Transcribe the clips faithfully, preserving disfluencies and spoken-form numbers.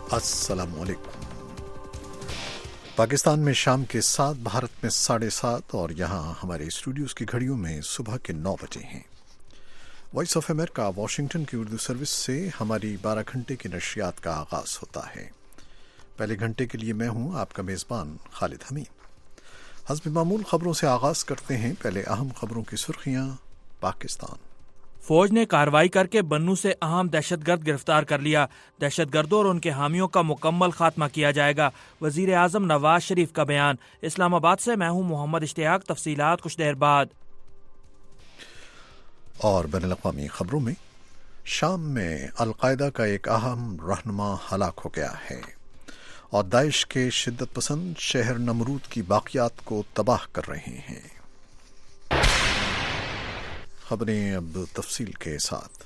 السلام علیکم۔ پاکستان میں شام کے سات، بھارت میں ساڑھے سات اور یہاں ہمارے اسٹوڈیوز کی گھڑیوں میں صبح کے نو بجے ہیں۔ وائس آف امریکہ واشنگٹن کی اردو سروس سے ہماری بارہ گھنٹے کی نشریات کا آغاز ہوتا ہے۔ پہلے گھنٹے کے لیے میں ہوں آپ کا میزبان خالد حمید۔ حسب معمول خبروں سے آغاز کرتے ہیں۔ پہلے اہم خبروں کی سرخیاں۔ پاکستان فوج نے کارروائی کر کے بنو سے اہم دہشت گرد گرفتار کر لیا۔ دہشت گردوں اور ان کے حامیوں کا مکمل خاتمہ کیا جائے گا، وزیر اعظم نواز شریف کا بیان۔ اسلام آباد سے میں ہوں محمد اشتیاق، تفصیلات کچھ دیر بعد۔ اور بین الاقوامی خبروں میں، شام میں القاعدہ کا ایک اہم رہنما ہلاک ہو گیا ہے اور داعش کے شدت پسند شہر نمرود کی باقیات کو تباہ کر رہے ہیں۔ خبریں اب تفصیل کے ساتھ۔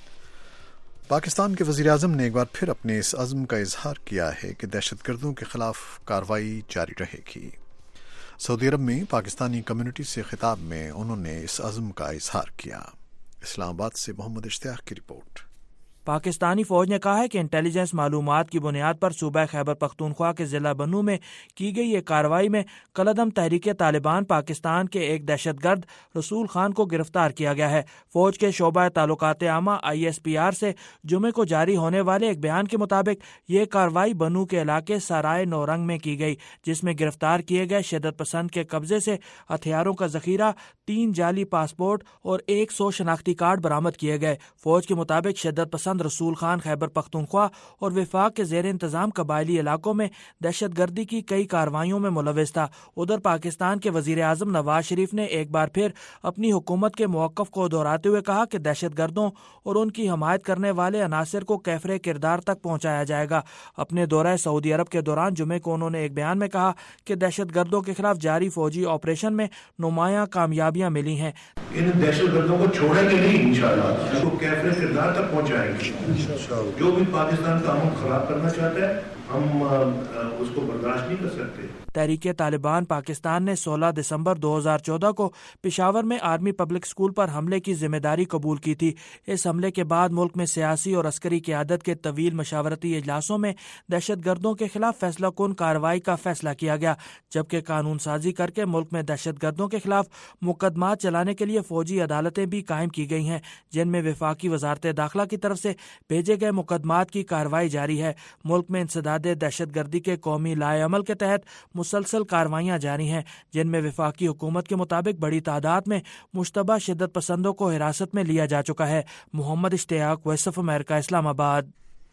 پاکستان کے وزیر اعظم نے ایک بار پھر اپنے اس عزم کا اظہار کیا ہے کہ دہشت گردوں کے خلاف کارروائی جاری رہے گی۔ سعودی عرب میں پاکستانی کمیونٹی سے خطاب میں انہوں نے اس عزم کا اظہار کیا۔ اسلام آباد سے محمد اشتیاق کی رپورٹ۔ پاکستانی فوج نے کہا ہے کہ انٹیلیجنس معلومات کی بنیاد پر صوبہ خیبر پختونخوا کے ضلع بنو میں کی گئی ایک کارروائی میں کالعدم تحریک طالبان پاکستان کے ایک دہشت گرد رسول خان کو گرفتار کیا گیا ہے۔ فوج کے شعبہ تعلقات عامہ آئی ایس پی آر سے جمعے کو جاری ہونے والے ایک بیان کے مطابق یہ کارروائی بنو کے علاقے سرائے نورنگ میں کی گئی، جس میں گرفتار کیے گئے شدت پسند کے قبضے سے ہتھیاروں کا ذخیرہ، تین جعلی پاسپورٹ اور ایک سو شناختی کارڈ برآمد کیے گئے۔ فوج کے مطابق شدت پسند رسول خان خیبر پختونخوا اور وفاق کے زیر انتظام قبائلی علاقوں میں دہشت گردی کی کئی کارروائیوں میں ملوث تھا۔ ادھر پاکستان کے وزیر اعظم نواز شریف نے ایک بار پھر اپنی حکومت کے موقف کو دہراتے ہوئے کہا کہ دہشت گردوں اور ان کی حمایت کرنے والے عناصر کو کیفر کردار تک پہنچایا جائے گا۔ اپنے دورہ سعودی عرب کے دوران جمعے کو انہوں نے ایک بیان میں کہا کہ دہشت گردوں کے خلاف جاری فوجی آپریشن میں نمایاں کامیابیاں ملی ہیں۔ ان دہشت گردوں کو چھوڑیں گے نہیں، انشاءاللہ ان کو کیفر کردار تک پہنچائیں گے۔ جو بھی پاکستان کا امن خراب کرنا چاہتا ہے ہم اس کو برداشت نہیں کر سکتے۔ تحریک طالبان پاکستان نے سولہ دسمبر دو ہزار چودہ کو پشاور میں آرمی پبلک اسکول پر حملے کی ذمہ داری قبول کی تھی۔ اس حملے کے بعد ملک میں سیاسی اور عسکری قیادت کے طویل مشاورتی اجلاسوں میں دہشت گردوں کے خلاف فیصلہ کن کارروائی کا فیصلہ کیا گیا، جبکہ قانون سازی کر کے ملک میں دہشت گردوں کے خلاف مقدمات چلانے کے لیے فوجی عدالتیں بھی قائم کی گئی ہیں، جن میں وفاقی وزارت داخلہ کی طرف سے بھیجے گئے مقدمات کی کارروائی جاری ہے۔ ملک میں انسداد دہشت گردی کے قومی لائحہ عمل کے تحت مسلسل کارروائیاں جاری ہیں، جن میں وفاقی حکومت کے مطابق بڑی تعداد میں مشتبہ شدت پسندوں کو حراست میں لیا جا چکا ہے۔ محمد اشتیاق، وائس آف امریکہ، اسلام آباد۔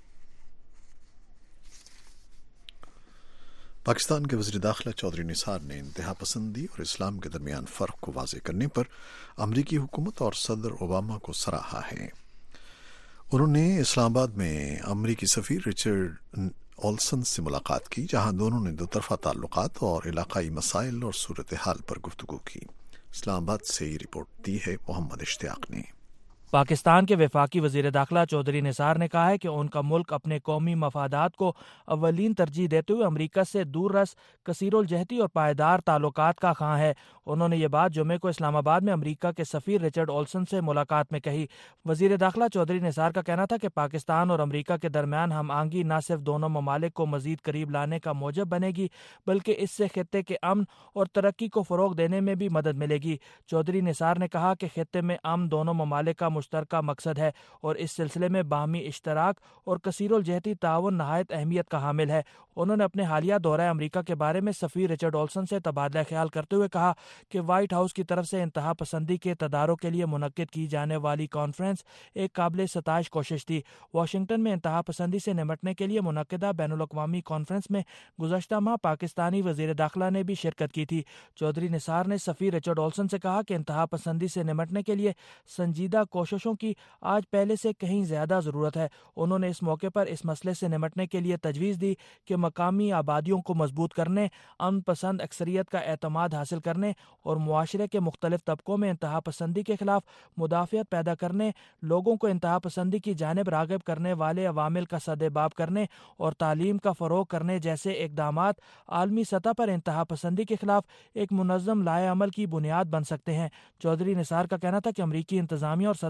پاکستان کے وزیر داخلہ چودھری نثار نے انتہا پسندی اور اسلام کے درمیان فرق کو واضح کرنے پر امریکی حکومت اور صدر اوباما کو سراہا ہے۔ انہوں نے اسلام آباد میں امریکی سفیر رچرڈ اولسن سے ملاقات کی، جہاں دونوں نے دو طرفہ تعلقات اور علاقائی مسائل اور صورتحال پر گفتگو کی۔ اسلام آباد سے یہ رپورٹ دی ہے محمد اشتیاق نے۔ پاکستان کے وفاقی وزیر داخلہ چودھری نثار نے کہا ہے کہ ان کا ملک اپنے قومی مفادات کو اولین ترجیح دیتے ہوئے امریکہ سے دور رس، کثیر الجہتی اور پائیدار تعلقات کا خواہاں ہے۔ انہوں نے یہ بات جمعے کو اسلام آباد میں امریکہ کے سفیر رچرڈ اولسن سے ملاقات میں کہی۔ وزیر داخلہ چودھری نثار کا کہنا تھا کہ پاکستان اور امریکہ کے درمیان ہم آہنگی نہ صرف دونوں ممالک کو مزید قریب لانے کا موجب بنے گی، بلکہ اس سے خطے کے امن اور ترقی کو فروغ دینے میں بھی مدد ملے گی۔ چودھری نثار نے کہا کہ خطے میں امن دونوں ممالک کا مشترکہ مقصد ہے اور اس سلسلے میں باہمی اشتراک اور کثیر الجہتی تعاون نہایت اہمیت کا حامل ہے۔ انہوں نے اپنے حالیہ دورہ امریکہ کے بارے میں سفیر رچرڈ اولسن سے تبادلہ خیال کرتے ہوئے کہا کہ وائٹ ہاؤس کی طرف سے انتہا پسندی کے تدارک کے لیے منعقد کی جانے والی کانفرنس ایک قابل ستائش کوشش تھی۔ واشنگٹن میں انتہا پسندی سے نمٹنے کے لیے منعقدہ بین الاقوامی کانفرنس میں گزشتہ ماہ پاکستانی وزیر داخلہ نے بھی شرکت کی تھی۔ چودھری نثار نے سفیر رچرڈ اولسن سے کہا کہ انتہا پسندی سے نمٹنے کے لیے سنجیدہ کوششوں کی آج پہلے سے کہیں زیادہ ضرورت ہے۔ انہوں نے اس موقع پر اس مسئلے سے نمٹنے کے لیے تجویز دی کہ مقامی آبادیوں کو مضبوط کرنے، امن پسند اکثریت کا اعتماد حاصل کرنے اور معاشرے کے مختلف طبقوں میں انتہا پسندی کے خلاف مدافعت پیدا کرنے، لوگوں کو انتہا پسندی کی جانب راغب کرنے والے عوامل کا سدباب کرنے اور تعلیم کا فروغ کرنے جیسے اقدامات عالمی سطح پر انتہا پسندی کے خلاف ایک منظم لائحہ عمل کی بنیاد بن سکتے ہیں۔ چودھری نثار کا کہنا تھا کہ امریکی انتظامیہ اور صدر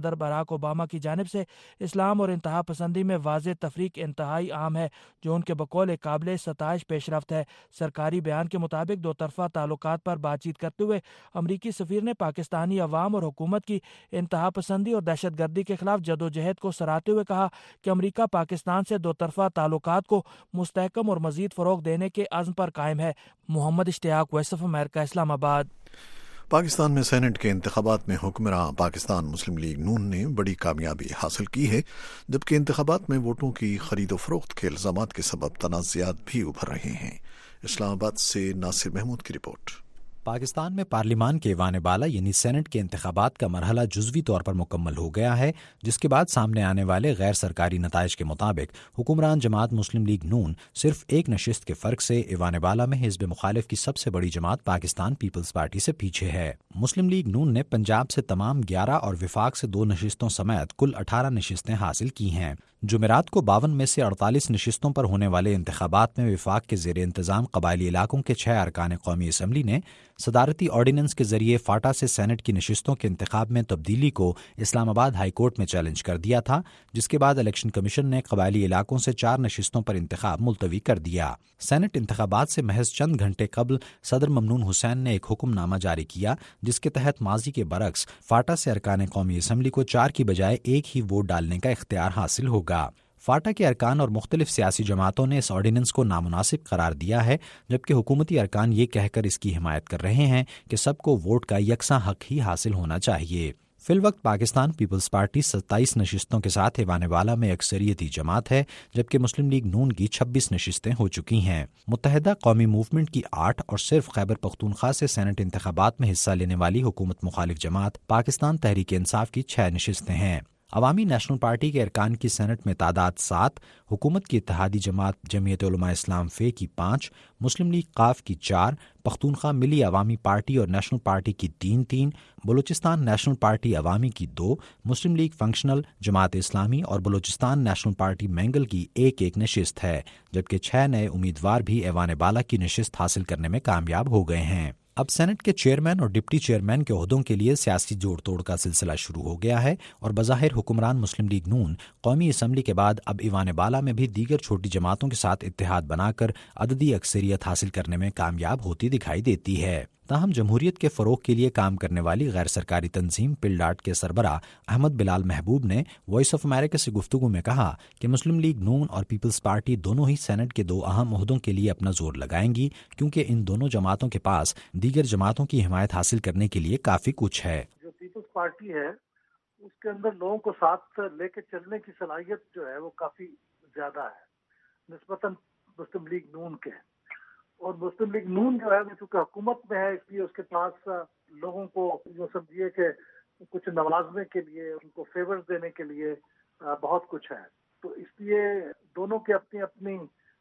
صدر براک اوباما کی جانب سے اسلام اور انتہا پسندی میں واضح تفریق انتہائی عام ہے، جو ان کے بقول ایک قابل ستائش پیش رفت ہے۔ سرکاری بیان کے مطابق دو طرفہ تعلقات پر بات چیت کرتے ہوئے امریکی سفیر نے پاکستانی عوام اور حکومت کی انتہا پسندی اور دہشت گردی کے خلاف جدوجہد کو سراہتے ہوئے کہا کہ امریکہ پاکستان سے دو طرفہ تعلقات کو مستحکم اور مزید فروغ دینے کے عزم پر قائم ہے۔ محمد اشتیاق، وائس آف امریکہ، اسلام آباد۔ پاکستان میں سینٹ کے انتخابات میں حکمراں پاکستان مسلم لیگ نون نے بڑی کامیابی حاصل کی ہے، جبکہ انتخابات میں ووٹوں کی خرید و فروخت کے الزامات کے سبب تنازعات بھی ابھر رہے ہیں۔ اسلام آباد سے ناصر محمود کی رپورٹ۔ پاکستان میں پارلیمان کے ایوان بالا یعنی سینٹ کے انتخابات کا مرحلہ جزوی طور پر مکمل ہو گیا ہے، جس کے بعد سامنے آنے والے غیر سرکاری نتائج کے مطابق حکمران جماعت مسلم لیگ نون صرف ایک نشست کے فرق سے ایوان بالا میں حزب مخالف کی سب سے بڑی جماعت پاکستان پیپلز پارٹی سے پیچھے ہے۔ مسلم لیگ نون نے پنجاب سے تمام گیارہ اور وفاق سے دو نشستوں سمیت کل اٹھارہ نشستیں حاصل کی ہیں۔ جمعرات کو باون میں سے اڑتالیس نشستوں پر ہونے والے انتخابات میں وفاق کے زیر انتظام قبائلی علاقوں کے چھ ارکان قومی اسمبلی نے صدارتی آرڈیننس کے ذریعے فاٹا سے سینٹ کی نشستوں کے انتخاب میں تبدیلی کو اسلام آباد ہائی کورٹ میں چیلنج کر دیا تھا، جس کے بعد الیکشن کمیشن نے قبائلی علاقوں سے چار نشستوں پر انتخاب ملتوی کر دیا۔ سینٹ انتخابات سے محض چند گھنٹے قبل صدر ممنون حسین نے ایک حکم نامہ جاری کیا، جس کے تحت ماضی کے برعکس فاٹا سے ارکان قومی اسمبلی کو چار کی بجائے ایک ہی ووٹ ڈالنے کا اختیار حاصل ہوگا۔ فاٹا کے ارکان اور مختلف سیاسی جماعتوں نے اس آرڈیننس کو نامناسب قرار دیا ہے، جبکہ حکومتی ارکان یہ کہہ کر اس کی حمایت کر رہے ہیں کہ سب کو ووٹ کا یکساں حق ہی حاصل ہونا چاہیے۔ فی الوقت پاکستان پیپلز پارٹی ستائیس نشستوں کے ساتھ ایوان بالا میں اکثریتی جماعت ہے، جبکہ مسلم لیگ نون کی چھبیس نشستیں ہو چکی ہیں۔ متحدہ قومی موومنٹ کی آٹھ اور صرف خیبر پختونخوا سے سینٹ انتخابات میں حصہ لینے والی حکومت مخالف جماعت پاکستان تحریک انصاف کی چھ نشستیں ہیں۔ عوامی نیشنل پارٹی کے ارکان کی سینٹ میں تعداد سات، حکومت کی اتحادی جماعت جمعیت علماء اسلام فے کی پانچ، مسلم لیگ قاف کی چار، پختونخوا ملی عوامی پارٹی اور نیشنل پارٹی کی تین تین، بلوچستان نیشنل پارٹی عوامی کی دو، مسلم لیگ فنکشنل، جماعت اسلامی اور بلوچستان نیشنل پارٹی مینگل کی ایک ایک نشست ہے، جبکہ چھ نئے امیدوار بھی ایوان بالا کی نشست حاصل کرنے میں کامیاب ہو گئے ہیں۔ اب سینٹ کے چیئرمین اور ڈپٹی چیئرمین کے عہدوں کے لیے سیاسی جوڑ توڑ کا سلسلہ شروع ہو گیا ہے، اور بظاہر حکمران مسلم لیگ نون قومی اسمبلی کے بعد اب ایوان بالا میں بھی دیگر چھوٹی جماعتوں کے ساتھ اتحاد بنا کر عددی اکثریت حاصل کرنے میں کامیاب ہوتی دکھائی دیتی ہے۔ تاہم جمہوریت کے فروغ کے لیے کام کرنے والی غیر سرکاری تنظیم پل ڈاٹ کے سربراہ احمد بلال محبوب نے وائس آف امریکہ سے گفتگو میں کہا کہ مسلم لیگ نون اور پیپلز پارٹی دونوں ہی سینٹ کے دو اہم عہدوں کے لیے اپنا زور لگائیں گی، کیونکہ ان دونوں جماعتوں کے پاس دیگر جماعتوں کی حمایت حاصل کرنے کے لیے کافی کچھ ہے۔ جو پیپلز پارٹی ہے اس کے اندر لوگوں کو ساتھ لے کے چلنے کی صلاحیت جو ہے وہ کافی زیادہ ہے نسبتاً مسلم لیگ نون کے، اور مسلم لیگ نون جو ہے وہ چونکہ حکومت میں ہے، اس لیے اس کے پاس لوگوں کو جو سمجھیے کہ کچھ نوازنے کے لیے، ان کو فیور دینے کے لیے بہت کچھ ہے، تو اس لیے دونوں کی اپنی اپنی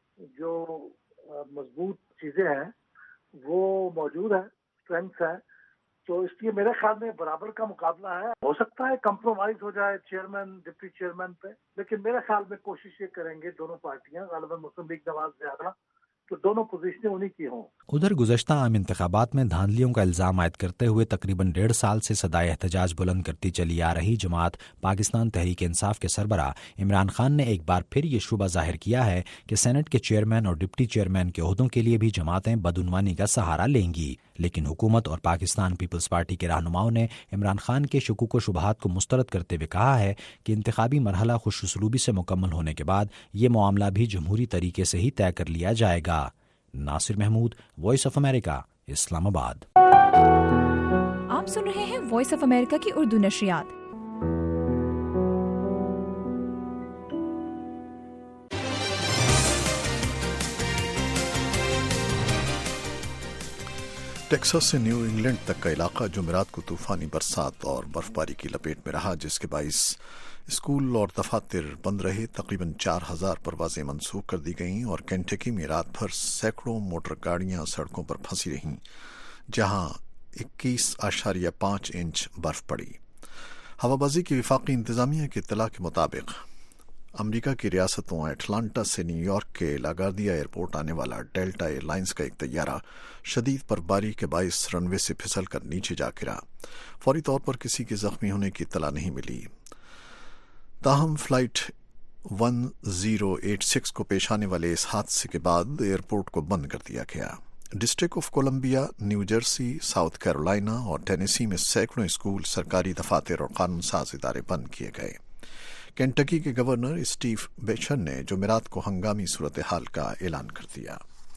جو مضبوط چیزیں ہیں وہ موجود ہیں، اسٹرینگس ہیں، تو اس لیے میرے خیال میں برابر کا مقابلہ ہے۔ ہو سکتا ہے کمپرومائز ہو جائے چیئرمین ڈپٹی چیئرمین پہ، لیکن میرے خیال میں کوشش یہ کریں گے دونوں پارٹیاں، غالباً مسلم لیگ نواز زیادہ، تو دونوں پوزیشنیں انہی کی ہوں۔ ادھر گزشتہ عام انتخابات میں دھاندلیوں کا الزام عائد کرتے ہوئے تقریباً ڈیڑھ سال سے صدائے احتجاج بلند کرتی چلی آ رہی جماعت پاکستان تحریک انصاف کے سربراہ عمران خان نے ایک بار پھر یہ شبہ ظاہر کیا ہے کہ سینٹ کے چیئرمین اور ڈپٹی چیئرمین کے عہدوں کے لیے بھی جماعتیں بدعنوانی کا سہارا لیں گی، لیکن حکومت اور پاکستان پیپلز پارٹی کے رہنماؤں نے عمران خان کے شکوک و شبہات کو مسترد کرتے ہوئے کہا ہے کہ انتخابی مرحلہ خوش اسلوبی سے مکمل ہونے کے بعد یہ معاملہ بھی جمہوری طریقے سے ہی طے کر لیا جائے گا۔ Nasir Mahmood, Voice of America, Islamabad. آپ سن رہے ہیں وائس آف امریکہ کی اردو نشریات۔ ٹیکساس سے نیو انگلینڈ تک کا علاقہ جمعرات کو طوفانی برسات اور برف باری کی لپیٹ میں رہا، جس کے باعث اسکول اور دفاتر بند رہے۔ تقریباً چار ہزار پروازیں منسوخ کر دی گئیں اور کینٹکی میں رات بھر سینکڑوں موٹر گاڑیاں سڑکوں پر پھنسی رہیں، جہاں اکیس اشاریہ پانچ انچ برف پڑی۔ ہوا بازی کی وفاقی انتظامیہ کی اطلاع کے مطابق امریکا کی ریاستوں اٹلانٹا سے نیو یارک کے لاگاردیا ایئرپورٹ آنے والا ڈیلٹا ایئر لائنز کا ایک طیارہ شدید برفباری کے باعث رن وے سے پھسل کر نیچے جا گرا۔ فوری طور پر کسی کے زخمی ہونے کی اطلاع نہیں ملی، تاہم flight one zero eight six کو پیش آنے والے اس حادثے کے بعد ایئرپورٹ کو بند کر دیا گیا۔ District of Columbia, New Jersey, South Carolina اور ٹینیسی میں سینکڑوں اسکول، سرکاری دفاتر اور قانون ساز ادارے بند کیے گئے۔ کینٹکی کے گورنر اسٹیو بیچر نے جمعرات کو ہنگامی صورتحال کا اعلان کر دیا۔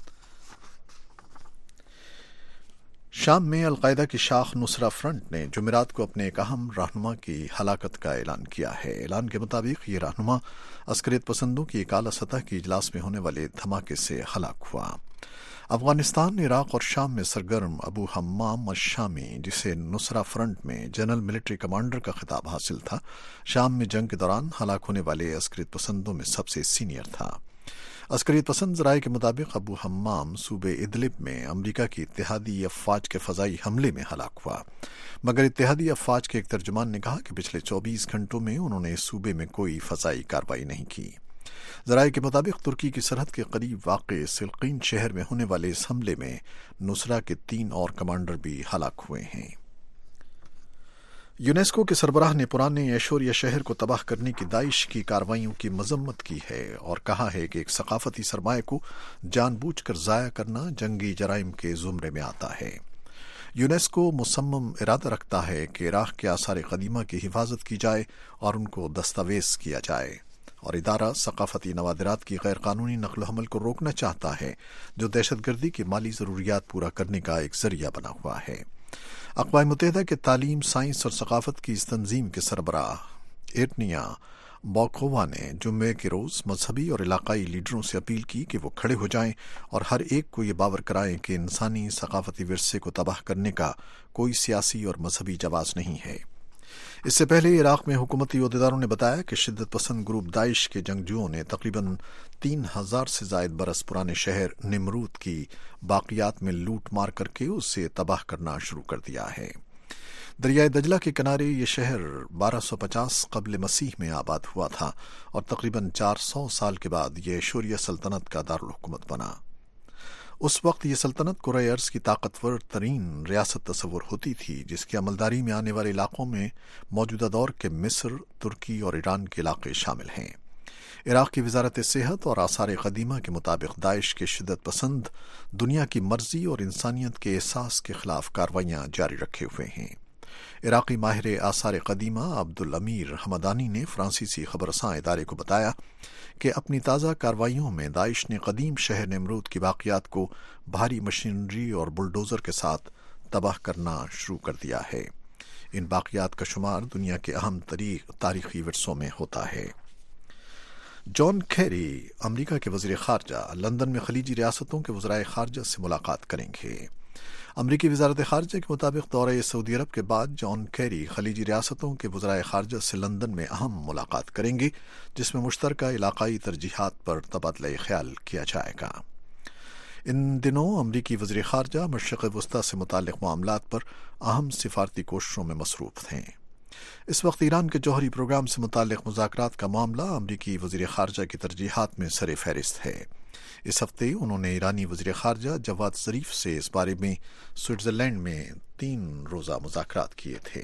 شام میں القاعدہ کی شاخ نصرہ فرنٹ نے جمعرات کو اپنے ایک اہم رہنما کی ہلاکت کا اعلان کیا ہے۔ اعلان کے مطابق یہ رہنما عسکریت پسندوں کی ایک اعلیٰ سطح کی اجلاس میں ہونے والے دھماکے سے ہلاک ہوا۔ افغانستان، عراق اور شام میں سرگرم ابو حمام الشامی، جسے نصرہ فرنٹ میں جنرل ملٹری کمانڈر کا خطاب حاصل تھا، شام میں جنگ کے دوران ہلاک ہونے والے عسکریت پسندوں میں سب سے سینئر تھا۔ عسکریت پسند ذرائع کے مطابق ابو حمام صوبے ادلب میں امریکہ کی اتحادی افواج کے فضائی حملے میں ہلاک ہوا، مگر اتحادی افواج کے ایک ترجمان نے کہا کہ پچھلے چوبیس گھنٹوں میں انہوں نے اس صوبے میں کوئی فضائی کارروائی نہیں کی۔ ذرائع کے مطابق ترکی کی سرحد کے قریب واقع سلقین شہر میں ہونے والے اس حملے میں نصرہ کے تین اور کمانڈر بھی ہلاک ہوئے ہیں۔ یونیسکو کے سربراہ نے پرانے ایشوریا شہر کو تباہ کرنے کی داعش کی کارروائیوں کی مذمت کی ہے اور کہا ہے کہ ایک ثقافتی سرمایہ کو جان بوجھ کر ضائع کرنا جنگی جرائم کے زمرے میں آتا ہے۔ یونیسکو مصمم ارادہ رکھتا ہے کہ عراق کے آثار قدیمہ کی حفاظت کی جائے اور ان کو دستاویز کیا جائے، اور ادارہ ثقافتی نوادرات کی غیر قانونی نقل و حمل کو روکنا چاہتا ہے جو دہشت گردی کی مالی ضروریات پورا کرنے کا ایک ذریعہ بنا ہوا ہے۔ اقوام متحدہ کے تعلیم، سائنس اور ثقافت کی اس تنظیم کے سربراہ ایرنیا باکووا نے جمعے کے روز مذہبی اور علاقائی لیڈروں سے اپیل کی کہ وہ کھڑے ہو جائیں اور ہر ایک کو یہ باور کرائیں کہ انسانی ثقافتی ورثے کو تباہ کرنے کا کوئی سیاسی اور مذہبی جواز نہیں ہے۔ اس سے پہلے عراق میں حکومتی عہدیداروں نے بتایا کہ شدت پسند گروپ داعش کے جنگجوؤں نے تقریباً تین ہزار سے زائد برس پرانے شہر نمرود کی باقیات میں لوٹ مار کر کے اسے تباہ کرنا شروع کر دیا ہے۔ دریائے دجلہ کے کنارے یہ شہر بارہ سو پچاس قبل مسیح میں آباد ہوا تھا اور تقریباً چار سو سال کے بعد یہ ایشوریا سلطنت کا دارالحکومت بنا۔ اس وقت یہ سلطنت کرۂ ارض کی طاقتور ترین ریاست تصور ہوتی تھی، جس کی عملداری میں آنے والے علاقوں میں موجودہ دور کے مصر، ترکی اور ایران کے علاقے شامل ہیں۔ عراق کی وزارت صحت اور آثار قدیمہ کے مطابق داعش کے شدت پسند دنیا کی مرضی اور انسانیت کے احساس کے خلاف کارروائیاں جاری رکھے ہوئے ہیں۔ عراقی ماہر آثار قدیمہ عبدالامیر حمدانی نے فرانسیسی خبررساں ادارے کو بتایا کہ اپنی تازہ کارروائیوں میں داعش نے قدیم شہر نمرود کی باقیات کو بھاری مشینری اور بلڈوزر کے ساتھ تباہ کرنا شروع کر دیا ہے۔ ان باقیات کا شمار دنیا کے اہم تاریخی ورثوں میں ہوتا ہے۔ جان کیری امریکہ کے وزیر خارجہ لندن میں خلیجی ریاستوں کے وزرائے خارجہ سے ملاقات کریں گے۔ امریکی وزارت خارجہ کے مطابق دورہ سعودی عرب کے بعد جان کیری خلیجی ریاستوں کے وزرائے خارجہ سے لندن میں اہم ملاقات کریں گے، جس میں مشترکہ علاقائی ترجیحات پر تبادلہ خیال کیا جائے گا۔ ان دنوں امریکی وزیر خارجہ مشرق وسطیٰ سے متعلق معاملات پر اہم سفارتی کوششوں میں مصروف ہیں۔ اس وقت ایران کے جوہری پروگرام سے متعلق مذاکرات کا معاملہ امریکی وزیر خارجہ کی ترجیحات میں سر فہرست ہے۔ اس ہفتے انہوں نے ایرانی وزیر خارجہ جواد ظریف سے اس بارے میں سوئٹزرلینڈ میں تین روزہ مذاکرات کیے تھے۔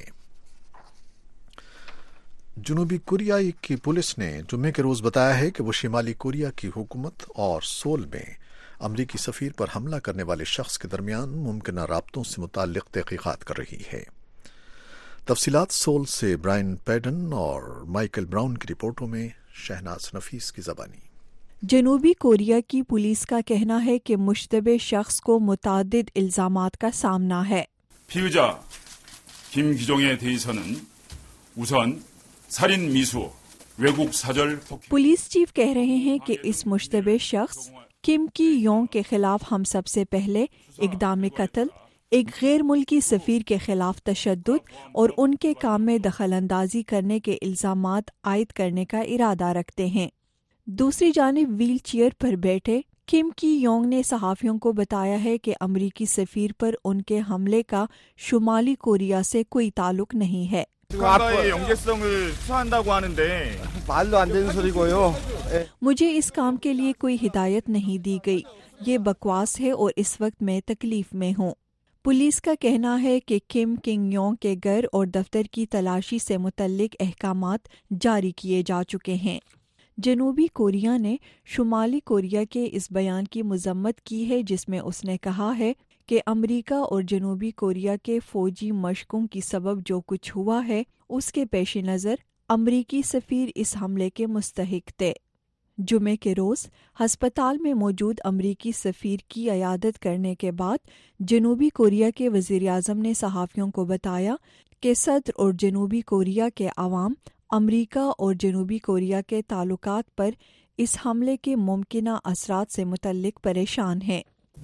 جنوبی کوریا کی پولیس نے جمعے کے روز بتایا ہے کہ وہ شمالی کوریا کی حکومت اور سول میں امریکی سفیر پر حملہ کرنے والے شخص کے درمیان ممکنہ رابطوں سے متعلق تحقیقات کر رہی ہے۔ تفصیلات سول سے برائن پیڈن اور مائیکل براؤن کی رپورٹوں میں، شہناز نفیس کی زبانی۔ جنوبی کوریا کی پولیس کا کہنا ہے کہ مشتبہ شخص کو متعدد الزامات کا سامنا ہے۔ 피의자 김기종에 대해서는 우선 살인 미수, 외국 사절 폭행 پولیس چیف کہہ رہے ہیں کہ اس مشتبہ شخص کم کی یونگ کے خلاف ہم سب سے پہلے اقدام قتل، ایک غیر ملکی سفیر کے خلاف تشدد اور ان کے کام میں دخل اندازی کرنے کے الزامات عائد کرنے کا ارادہ رکھتے ہیں۔ دوسری جانب ویل چیئر پر بیٹھے کم کی یونگ نے صحافیوں کو بتایا ہے کہ امریکی سفیر پر ان کے حملے کا شمالی کوریا سے کوئی تعلق نہیں ہے۔ मुझे इस काम के लिए कोई हिदायत नहीं दी गई, ये बकवास है और इस वक्त मैं तकलीफ में हूँ। पुलिस का कहना है कि किम किंग योंग के घर और दफ्तर की तलाशी से मुतल्लिक अहकामात जारी किए जा चुके हैं। जनूबी कोरिया ने शुमाली कोरिया के इस बयान की मजम्मत की है जिसमें उसने कहा है कि अमेरिका और जनूबी कोरिया के फौजी मशकों की सबब जो कुछ हुआ है उसके पेश नज़र अमरीकी सफ़ीर इस हमले के मुस्तहिक थे। जुमे के रोज़ हस्पताल में मौजूद अमरीकी सफ़ीर की अयादत करने के बाद जनूबी कोरिया के वज़ीर-ए-आज़म ने सहाफ़ियों को बताया कि सदर और जनूबी कोरिया के अवाम अमरीका और जनूबी कोरिया के ताल्लुकात पर इस हमले के मुमकिना असरात से मुतल्लिक परेशान हैं।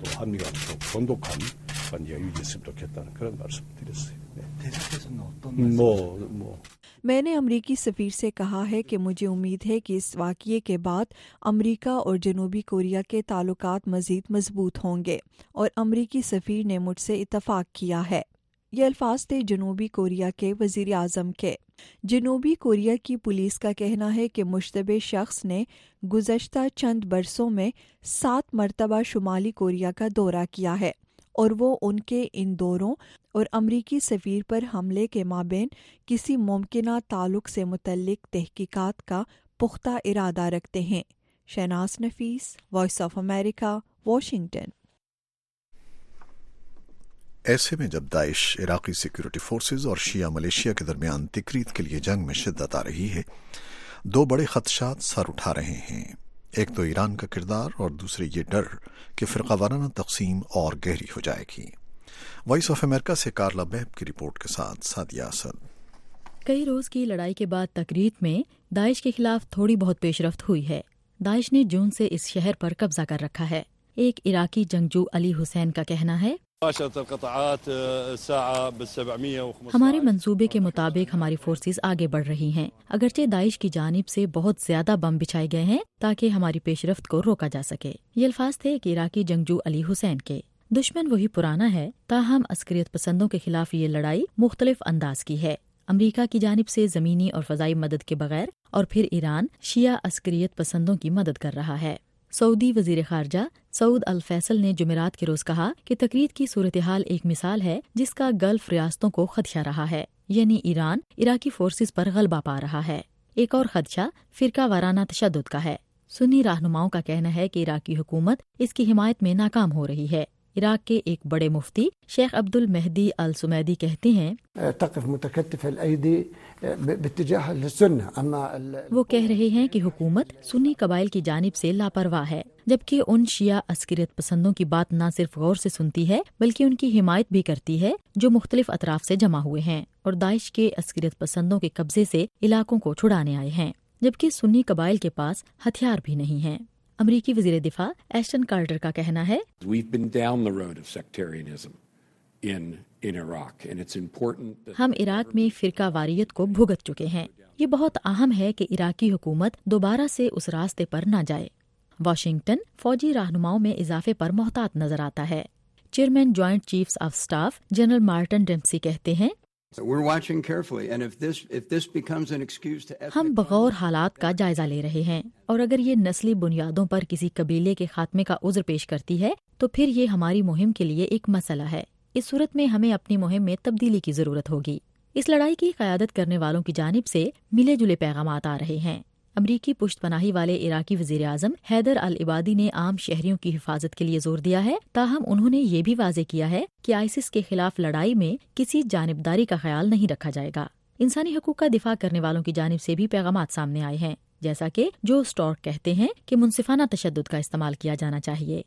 मैंने अमरीकी सफ़ीर से कहा है कि मुझे उम्मीद है कि इस वाक़ये के बाद अमरीका और जनूबी कोरिया के ताल्लुकात मज़ीद मजबूत होंगे और अमरीकी सफ़ीर ने मुझसे इत्तफ़ाक़ किया है। ये अल्फाज थे जनूबी कोरिया के वज़ीर आज़म के। जनूबी कोरिया की पुलिस का कहना है कि मुश्तबे शख्स ने गुज़श्ता चंद बरसों में सात मरतबा शुमाली कोरिया का दौरा किया है और वो उनके इन दौरों और अमरीकी सफ़ीर पर हमले के माबेन किसी मुमकिना ताल्लुक से मुतल्लिक तहकीकात का पुख्ता इरादा रखते हैं। Shahnaz Nafees, Voice of America, Washington. ऐसे में जब दाइश इराकी सिक्योरिटी फोर्सेज और शिया मलेशिया के दरमियान तिकरीत के लिए जंग में शिद्दत आ रही है, दो बड़े खदशात सर उठा रहे हैं। एक तो ईरान का किरदार और दूसरे ये डर कि फ़िरक़ावाराना तक़सीम और गहरी हो जाएगी। वॉइस ऑफ अमेरिका से कारला बैब की रिपोर्ट के साथ सादिया असद। कई रोज की लड़ाई के बाद तकरीत में दाइश के खिलाफ थोड़ी बहुत पेशरफ्त हुई है। दाइश ने जून से इस शहर पर कब्जा कर रखा है। एक इराकी जंगजू अली हुसैन का कहना है, हमारे मंसूबे के मुताबिक हमारी फोर्सेस आगे बढ़ रही हैं। अगरचे दाइश की जानिब से बहुत ज्यादा बम बिछाए गए हैं ताकि हमारी पेशरफ्त को रोका जा सके। ये अल्फाज थे कि इराकी जंगजू अली हुसैन के। दुश्मन वही पुराना है, ताहम अस्करियत पसंदों के खिलाफ ये लड़ाई मुख्तलिफ अंदाज की है। अमरीका की जानिब से जमीनी और फजाई मदद के बगैर, और फिर ईरान शिया अस्करियत पसंदों की मदद कर रहा है। सऊदी वजीर खारजा सऊद अल फैसल ने जुमेरात के रोज कहा कि तकरीर की सूरत हाल एक मिसाल है जिसका गल्फ रियासतों को खदशा रहा है, यानी ईरान इराकी फोर्सेस पर गलबा पा रहा है। एक और खदशा फिरका वाराना तशद्दुद का है। सुन्नी रहनुमाओं का कहना है कि इराकी हुकूमत इसकी हिमायत में नाकाम हो रही है। इराक के एक बड़े मुफ्ती शेख अब्दुल मेहदी अल सुमैदी कहते हैं, वो कह रहे हैं कि हुकूमत सुन्नी कबाइल की जानिब से लापरवाह है, जबकि उन शिया अस्करियत पसंदों की बात न सिर्फ गौर से सुनती है बल्कि उनकी हिमायत भी करती है जो मुख्तलिफ अतराफ से जमा हुए हैं और दाइश के अस्करियत पसंदों के कब्जे से इलाकों को छुड़ाने आए हैं, जबकि सुन्नी कबाइल के पास हथियार भी नहीं हैं। अमरीकी वज़ीर दिफा एस्टन कार्टर का कहना है, हम इराक में फिरका वारियत को भुगत चुके हैं। ये बहुत अहम है कि इराकी हुकूमत दोबारा से उस रास्ते पर न जाए। वाशिंगटन फौजी रहनुमाओं में इजाफे पर मोहतात नजर आता है। Chairman joint chiefs of staff general Martin Dempsey कहते हैं, हम बगौर हालात का जायजा ले रहे हैं और अगर ये नस्ली बुनियादों पर किसी कबीले के खात्मे का उज़्र पेश करती है तो फिर ये हमारी मुहिम के लिए एक मसला है। इस सूरत में हमें अपनी मुहिम में तब्दीली की जरूरत होगी। इस लड़ाई की क़यादत करने वालों की जानिब से मिले जुले पैगामात आ रहे हैं। अमरीकी पुश्तपनाही वाले इराकी वज़ीर आज़म हैदर अल इबादी ने आम शहरियों की हिफाजत के लिए जोर दिया है, ताहम उन्होंने ये भी वाज़ेह किया है कि आईसिस के खिलाफ लड़ाई में किसी जानिबदारी का ख्याल नहीं रखा जाएगा। इंसानी हकूक का दिफा करने वालों की जानिब से भी पैगामात सामने आए हैं, जैसा कि जो स्टॉर्क कहते हैं कि मुनसिफाना तशद्दुद का इस्तेमाल किया जाना चाहिए।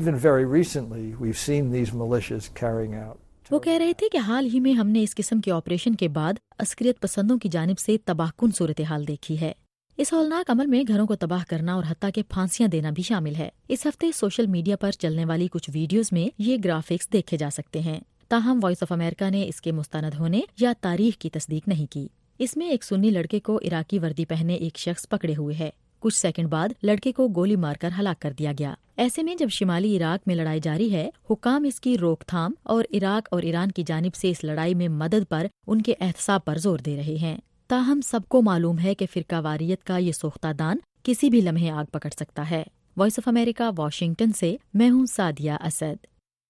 वो कह रहे थे कि हाल ही में हमने इस किस्म के ऑपरेशन के बाद अस्करियत पसंदों की जानिब से तबाहकुन सूरत हाल देखी है। इस हौलनाक अमल में घरों को तबाह करना और हत्ता के फांसियां देना भी शामिल है। इस हफ्ते सोशल मीडिया पर चलने वाली कुछ वीडियोस में ये ग्राफिक्स देखे जा सकते हैं, ताहम वॉइस ऑफ अमेरिका ने इसके मुस्तनद होने या तारीख की तस्दीक नहीं की। इसमें एक सुन्नी लड़के को इराकी वर्दी पहने एक शख्स पकड़े हुए है। کچھ سیکنڈ بعد لڑکے کو گولی مار کر ہلاک کر دیا گیا۔ ایسے میں جب شمالی عراق میں لڑائی جاری ہے، حکام اس کی روک تھام اور عراق اور ایران کی جانب سے اس لڑائی میں مدد پر ان کے احتساب پر زور دے رہے ہیں۔ تاہم سب کو معلوم ہے کہ فرقہ واریت کا یہ سوختہ دان کسی بھی لمحے آگ پکڑ سکتا ہے۔ وائس آف امریکہ، واشنگٹن سے میں ہوں سعدیہ اسد۔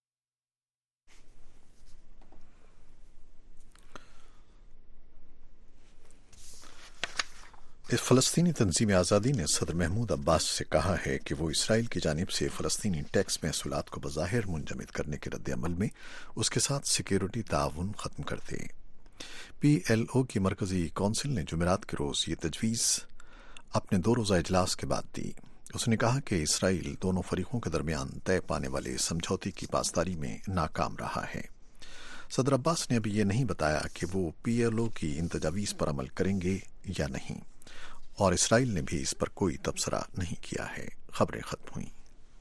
اس فلسطینی تنظیم آزادی نے صدر محمود عباس سے کہا ہے کہ وہ اسرائیل کی جانب سے فلسطینی ٹیکس محصولات کو بظاہر منجمد کرنے کے رد عمل میں اس کے ساتھ سیکیورٹی تعاون ختم کر دے۔ پی ایل او کی مرکزی کونسل نے جمعرات کے روز یہ تجویز اپنے دو روزہ اجلاس کے بعد دی۔ اس نے کہا کہ اسرائیل دونوں فریقوں کے درمیان طے پانے والے سمجھوتے کی پاسداری میں ناکام رہا ہے۔ صدر عباس نے ابھی یہ نہیں بتایا کہ وہ پی ایل او کی ان تجاویز پر عمل کریں گے یا نہیں، اور اسرائیل نے بھی اس پر کوئی تبصرہ نہیں کیا ہے۔ خبریں ختم ہوئیں۔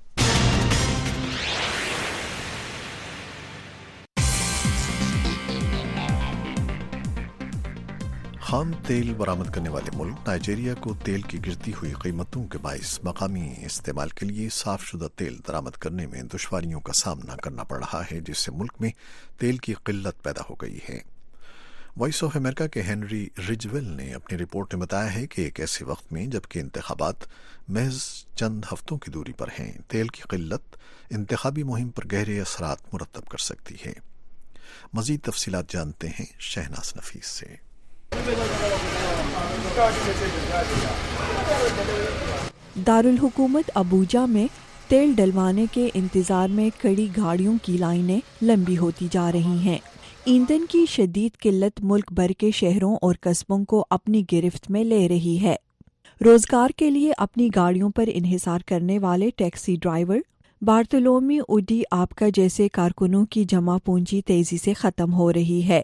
خام تیل برآمد کرنے والے ملک نائجیریا کو تیل کی گرتی ہوئی قیمتوں کے باعث مقامی استعمال کے لیے صاف شدہ تیل درآمد کرنے میں دشواریوں کا سامنا کرنا پڑ رہا ہے، جس سے ملک میں تیل کی قلت پیدا ہو گئی ہے۔ وائس آف امریکہ کے ہینری رجویل نے اپنی رپورٹ میں بتایا ہے کہ ایک ایسے وقت میں جبکہ انتخابات محض چند ہفتوں کی دوری پر ہیں، تیل کی قلت انتخابی مہم پر گہرے اثرات مرتب کر سکتی ہے۔ مزید تفصیلات جانتے ہیں شہناز نفیس سے۔ دارالحکومت ابوجا میں تیل ڈلوانے کے انتظار میں کڑی گاڑیوں کی لائنیں لمبی ہوتی جا رہی ہیں۔ ایندھن کی شدید قلت ملک بھر کے شہروں اور قصبوں کو اپنی گرفت میں لے رہی ہے۔ روزگار کے لیے اپنی گاڑیوں پر انحصار کرنے والے ٹیکسی ڈرائیور، بارتولومی اوڈی آپکا جیسے کارکنوں کی جمع پونجی تیزی سے ختم ہو رہی ہے۔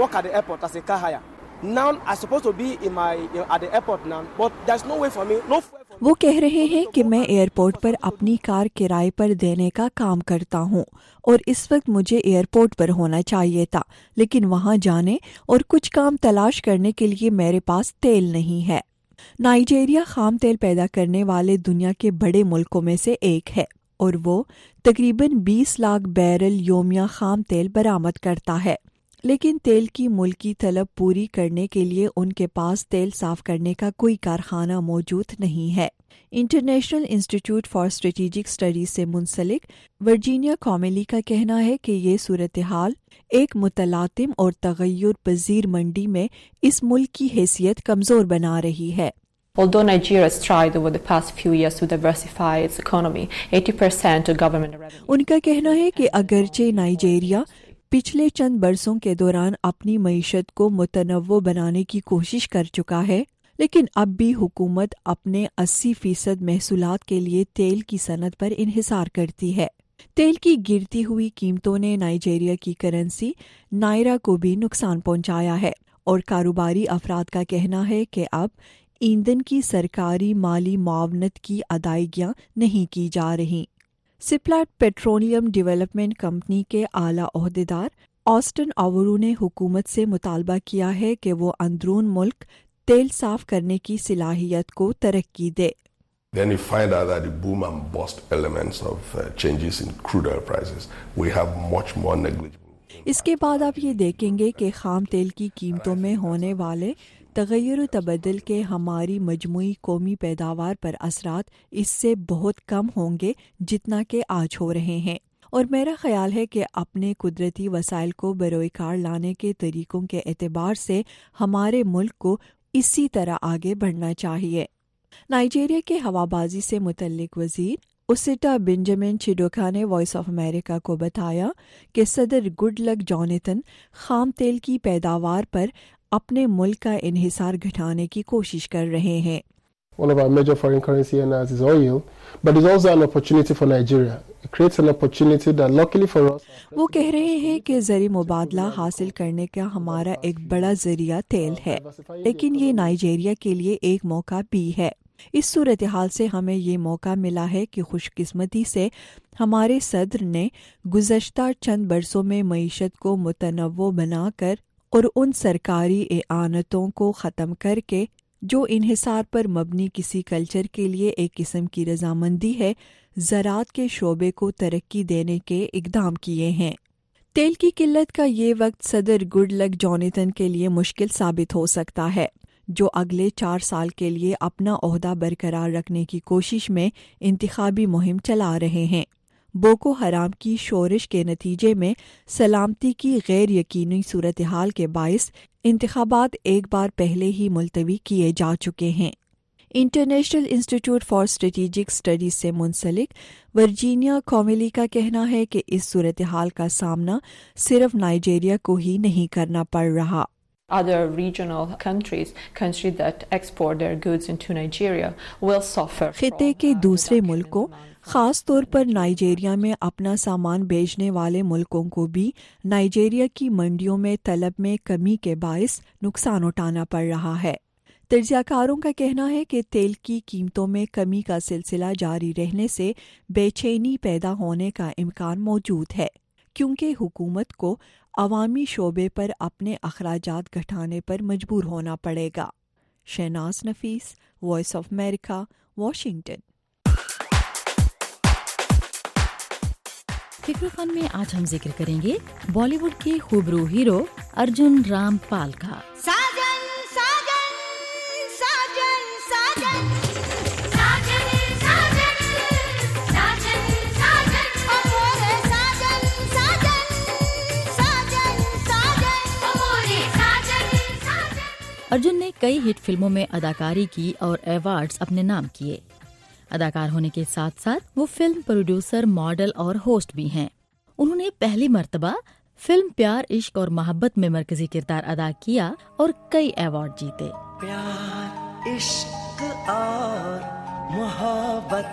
وہ کہہ رہے ہیں کہ میں ایئرپورٹ پر اپنی کار کرائے پر دینے کا کام کرتا ہوں اور اس وقت مجھے ایئرپورٹ پر ہونا چاہیے تھا، لیکن وہاں جانے اور کچھ کام تلاش کرنے کے لیے میرے پاس تیل نہیں ہے۔ نائجیریا خام تیل پیدا کرنے والے دنیا کے بڑے ملکوں میں سے ایک ہے اور وہ تقریباً بیس لاکھ بیرل یومیہ خام تیل برآمد کرتا ہے، لیکن تیل کی ملکی طلب پوری کرنے کے لیے ان کے پاس تیل صاف کرنے کا کوئی کارخانہ موجود نہیں ہے۔ International Institute for Strategic Studies سے منسلک ورجینیا کامیلی کا کہنا ہے کہ یہ صورتحال ایک متلاطم اور تغیر پذیر منڈی میں اس ملک کی حیثیت کمزور بنا رہی ہے۔ Although Nigeria has tried over the past few years to diversify its economy, eighty percent of government revenue. ان کا کہنا ہے کہ اگرچہ نائجیریا پچھلے چند برسوں کے دوران اپنی معیشت کو متنوع بنانے کی کوشش کر چکا ہے، لیکن اب بھی حکومت اپنے اسی فیصد محصولات کے لیے تیل کی صنعت پر انحصار کرتی ہے۔ تیل کی گرتی ہوئی قیمتوں نے نائجیریا کی کرنسی نائرا کو بھی نقصان پہنچایا ہے، اور کاروباری افراد کا کہنا ہے کہ اب ایندھن کی سرکاری مالی معاونت کی ادائیگیاں نہیں کی جا رہی۔ سپلاٹ پیٹرولیم ڈیولپمنٹ کمپنی کے اعلیٰ عہدیدار آسٹن آورو نے حکومت سے مطالبہ کیا ہے کہ وہ اندرون ملک تیل صاف کرنے کی صلاحیت کو ترقی دے۔ Then you find out that the boom and bust elements of uh, changes in crude oil prices, we have much more negligible. اس کے بعد آپ یہ دیکھیں گے کہ خام تیل کی قیمتوں میں ہونے والے تغیر و تبدل کے ہماری مجموعی قومی پیداوار پر اثرات اس سے بہت کم ہوں گے جتنا کہ آج ہو رہے ہیں، اور میرا خیال ہے کہ اپنے قدرتی وسائل کو بروئے کار لانے کے طریقوں کے اعتبار سے ہمارے ملک کو اسی طرح آگے بڑھنا چاہیے۔ نائجیریا کے ہوابازی سے متعلق وزیر اسیٹا بنجامن چیڈوکا نے وائس آف امریکہ کو بتایا کہ صدر گڈ لک جونیتھن خام تیل کی پیداوار پر اپنے ملک کا انحصار گھٹانے کی کوشش کر رہے ہیں۔ One of our major foreign currency earners is oil, but it's also an opportunity for Nigeria. It creates an opportunity that luckily for us. وہ کہہ رہے ہیں کہ زرعی مبادلہ حاصل کرنے کا ہمارا ایک بڑا ذریعہ تیل ہے، لیکن یہ نائجیریا کے لیے ایک موقع بھی ہے۔ اس صورتحال سے ہمیں یہ موقع ملا ہے کہ خوش قسمتی سے ہمارے صدر نے گزشتہ چند برسوں میں معیشت کو متنوع بنا کر اور ان سرکاری اعانتوں کو ختم کر کے जो इन्हिसार पर मबनी किसी कल्चर के लिए एक किस्म की रजामंदी है, ज़राअत के शोबे को तरक्की देने के इक़दाम किए हैं। तेल की किल्लत का ये वक्त सदर गुडलक जोनाथन के लिए मुश्किल साबित हो सकता है, जो अगले चार साल के लिए अपना ओहदा बरकरार रखने की कोशिश में इंतखाबी मुहिम चला रहे हैं। बोको हराम की शोरिश के नतीजे में सलामती की गैर यकीनी सूरत हाल के बायस इंतखाबात एक बार पहले ही मुलतवी किए जा चुके हैं। International Institute for Strategic Studies से मुंसलिक वर्जीनिया कॉमेली का कहना है कि इस सूरत हाल का सामना सिर्फ नाइजीरिया को ही नहीं करना पड़ रहा। Other regional countries, countries that export their goods into Nigeria, will suffer. खिते के दूसरे मुल्कों, खास तौर पर नाइजीरिया में अपना सामान बेचने वाले मुल्कों को भी नाइजीरिया की मंडियों में तलब में कमी के बायस नुकसान उठाना पड़ रहा है। तज्ज़ियाकारों का कहना है कि तेल की कीमतों में कमी का सिलसिला जारी रहने से बेचैनी पैदा होने का इम्कान मौजूद है, क्योंकि हुकूमत को अवामी शोबे पर अपने अखराजात घटाने पर मजबूर होना पड़ेगा। Shahnaz Nafees, Voice of America, Washington. फिक्र-फन में आज हम जिक्र करेंगे बॉलीवुड के खूबरू हीरो अर्जुन रामपाल का। साजन साजन साजन साजन साजन साजन साजन साजन अमोरे साजन साजन साजन साजन अमोरे साजन साजन। अर्जुन ने कई हिट फिल्मों में अदाकारी की और अवार्ड्स अपने नाम किए। अदाकार होने के साथ साथ वो फिल्म प्रोड्यूसर, मॉडल और होस्ट भी हैं। उन्होंने पहली मर्तबा फिल्म प्यार इश्क और मोहब्बत में मरकजी किरदार अदा किया और कई अवार्ड जीते। प्यार इश्क और मोहब्बत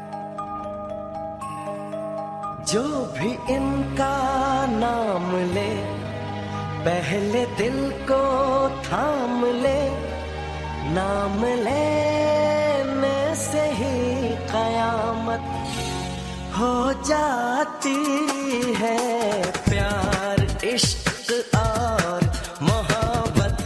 जो भी इनका नाम ले, पहले दिल को थाम ले, नाम लेने से ही कयामत हो जाती है। प्यार इश्क और मोहब्बत,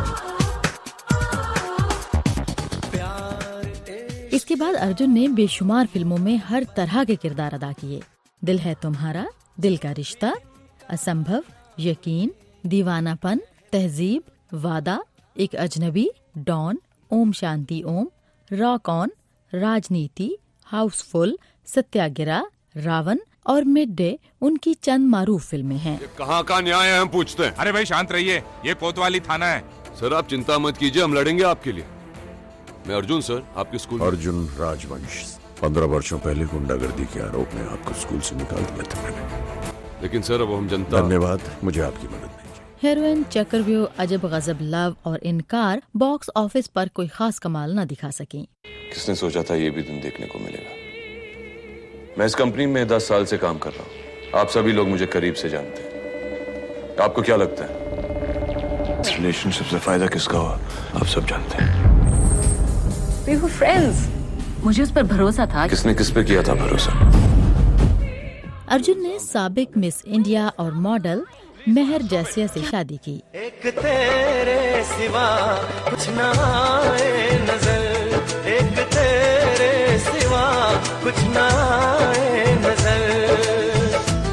प्यार। इसके बाद अर्जुन ने बेशुमार फिल्मों में हर तरह के किरदार अदा किए। दिल है तुम्हारा, दिल का रिश्ता, असंभव, यकीन, दीवानापन, तहजीब, Waada, Ek Ajnabee, Don, Om Shanti Om, Rock On, Raajneeti, Housefull, सत्याग्रह, रावण और मिड डे उनकी चंद मारूफ फिल्में हैं। कहाँ का न्याय है हम पूछते हैं। अरे भाई शांत रहिए, ये कोतवाली थाना है। सर आप चिंता मत कीजिए, हम लड़ेंगे आपके लिए। मैं अर्जुन सर, आपके स्कूल। अर्जुन राजवंश, पंद्रह वर्षों पहले गुंडागर्दी के आरोप में आपको स्कूल से निकाल दिया था मैंने। लेकिन सर अब हम जनता। धन्यवाद, मुझे आपकी मदद नहीं। हेरोइन, चक्रव्यूह, अजब गजब लव और इनकार बॉक्स ऑफिस पर कोई खास कमाल न दिखा सकी। किसने सोचा था ये भी दिन देखने को मिलेगा। मैं इस कंपनी में दस साल से काम कर रहा हूँ। आप सभी लोग मुझे करीब से जानते हैं। आपको क्या लगता है रिलेशनशिप से फायदा किसका हुआ? आप सब जानते हैं। We were friends. मुझे उस पर भरोसा था। किसने किस पे किया था भरोसा? अर्जुन ने साबिक मिस इंडिया और मॉडल मेहर जैसिया से शादी की। एक तेरे सिवा कुछ ना आए नजर, एक तेरे सिवा कुछ ना आए नजर।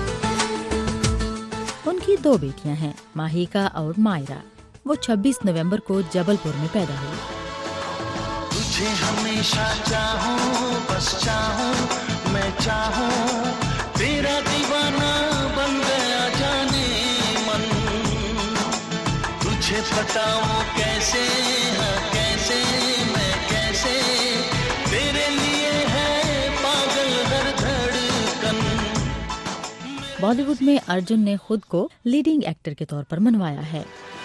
उनकी दो बेटियां हैं, माहिका और मायरा। वो छब्बीस नवंबर को जबलपुर में पैदा हुई। तुझे हमेशा चाहूं, बस चाहूं, मैं चाहूं, तेरा दीवाना बन गया जाने मन। तुझे बताऊं कैसे, हाँ कैसे, मैं कैसे, तेरे लिए है पागल हर धड़कन। बॉलीवुड में अर्जुन ने खुद को लीडिंग एक्टर के तौर पर मनवाया है।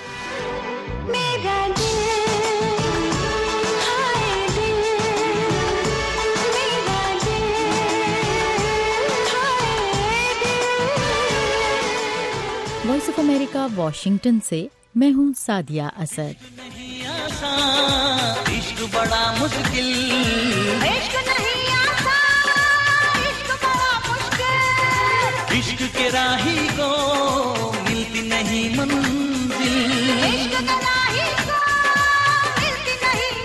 वॉइस ऑफ अमेरिका, वॉशिंगटन से मैं हूँ सादिया असद। इश्क बड़ा मुश्किल, इश्क नहीं आसान, इश्क बड़ा मुश्किल, इश्क के राही को मिलती नहीं मंजिल, इश्क के राही को मिलती नहीं